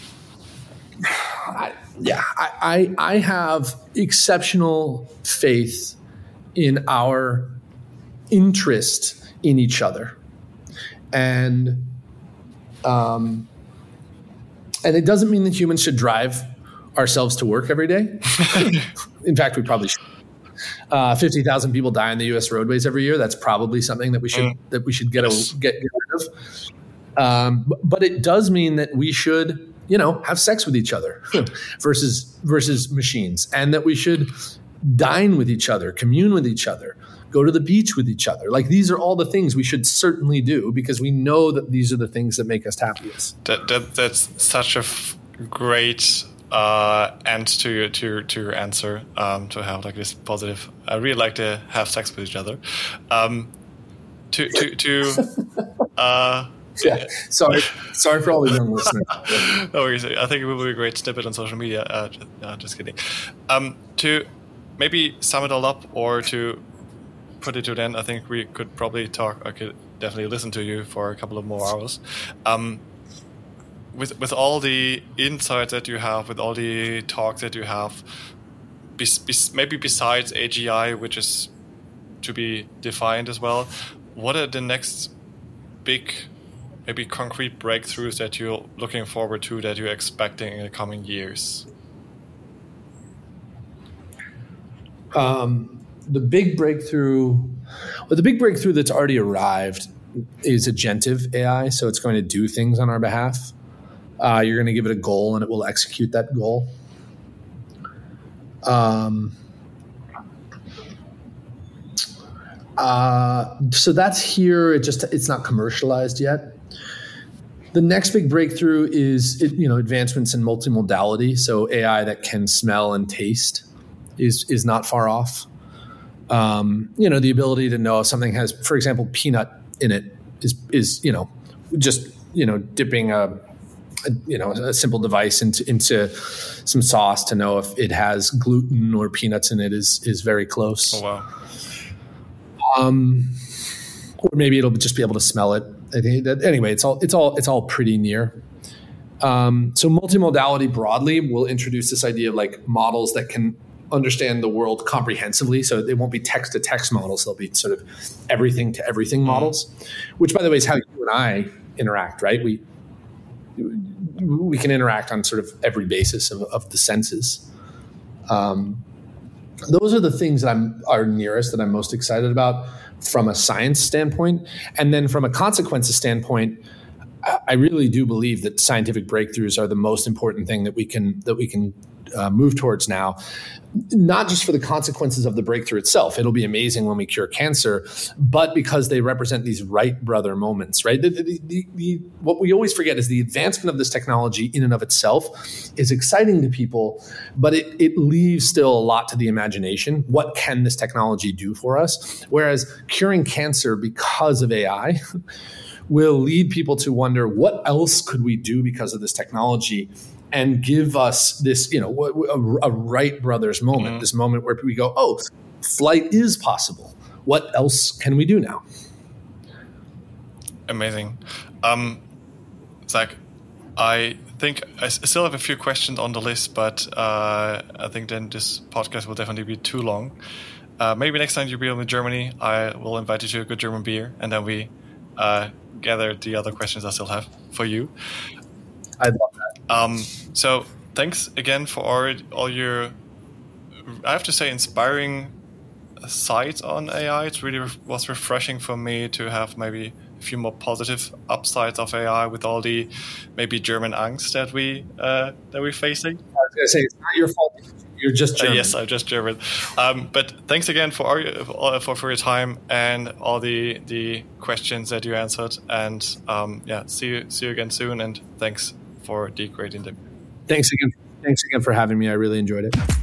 I, Yeah, I, I I have exceptional faith in our interest in each other, and um, and it doesn't mean that humans should drive ourselves to work every day. In fact, we probably should. Uh, Fifty thousand people die on the U S roadways every year. That's probably something that we should mm. that we should get a, get, get rid of. Um, but, but it does mean that we should, you know, have sex with each other versus versus machines, and that we should dine with each other, commune with each other, go to the beach with each other. Like, these are all the things we should certainly do because we know that these are the things that make us happiest. That, that that's such a f- great uh, end to your to your, to your answer. Um, to have like this positive. I really like to have sex with each other. Um, to to to. Uh, yeah. Sorry, sorry for all the young listeners. No worries. I think it will be a great snippet on social media. Uh, just, uh, just kidding. Um, to maybe sum it all up, or to put it to an end, I think we could probably talk. I could definitely listen to you for a couple of more hours. Um, with with all the insights that you have, with all the talks that you have, bes- bes- maybe besides A G I, which is to be defined as well, what are the next big, maybe concrete breakthroughs that you're looking forward to, that you're expecting in the coming years? Um, the big breakthrough, well, the big breakthrough that's already arrived is agentive A I. So it's going to do things on our behalf. Uh, you're going to give it a goal and it will execute that goal. Um, uh, so that's here. It just, it's not commercialized yet. The next big breakthrough is, you know, advancements in multimodality. So A I that can smell and taste is is not far off. Um, you know, the ability to know if something has, for example, peanut in it is is you know just you know dipping a, a you know a simple device into into some sauce to know if it has gluten or peanuts in it is is very close. Oh wow. Um, or maybe it'll just be able to smell it. I think that anyway, it's all it's all it's all pretty near. Um, so multimodality broadly will introduce this idea of like models that can understand the world comprehensively. So they won't be text to text models. They'll be sort of everything to everything mm-hmm. models, which by the way is how you and I interact, right? We we can interact on sort of every basis of, of the senses. Um, those are the things that I'm are nearest that I'm most excited about from a science standpoint. And then from a consequences standpoint, I really do believe that scientific breakthroughs are the most important thing that we can that we can uh, move towards now. Not just for the consequences of the breakthrough itself. It'll be amazing when we cure cancer, but because they represent these Wright brother moments, right? The, the, the, the, what we always forget is the advancement of this technology in and of itself is exciting to people, but it, it leaves still a lot to the imagination. What can this technology do for us? Whereas curing cancer because of A I will lead people to wonder, what else could we do because of this technology? And give us this, you know, a, a Wright brothers moment, mm-hmm. this moment where we go, oh, flight is possible. What else can we do now? Amazing. Um, Zach, I think I still have a few questions on the list, but uh, I think then this podcast will definitely be too long. Uh, maybe next time you be in Germany, I will invite you to a good German beer, and then we uh, gather the other questions I still have for you. I'd love that. Um, so thanks again for all, all your, I have to say, inspiring sides on A I. It really was refreshing for me to have maybe a few more positive upsides of A I with all the maybe German angst that we uh, that we're facing. I was going to say, it's not your fault. You're just German. Uh, yes, I'm just German. Um, but thanks again for, all, for for your time and all the the questions that you answered. And um, yeah, see you see you again soon. And thanks for the great interview. Thanks again. Thanks again for having me. I really enjoyed it.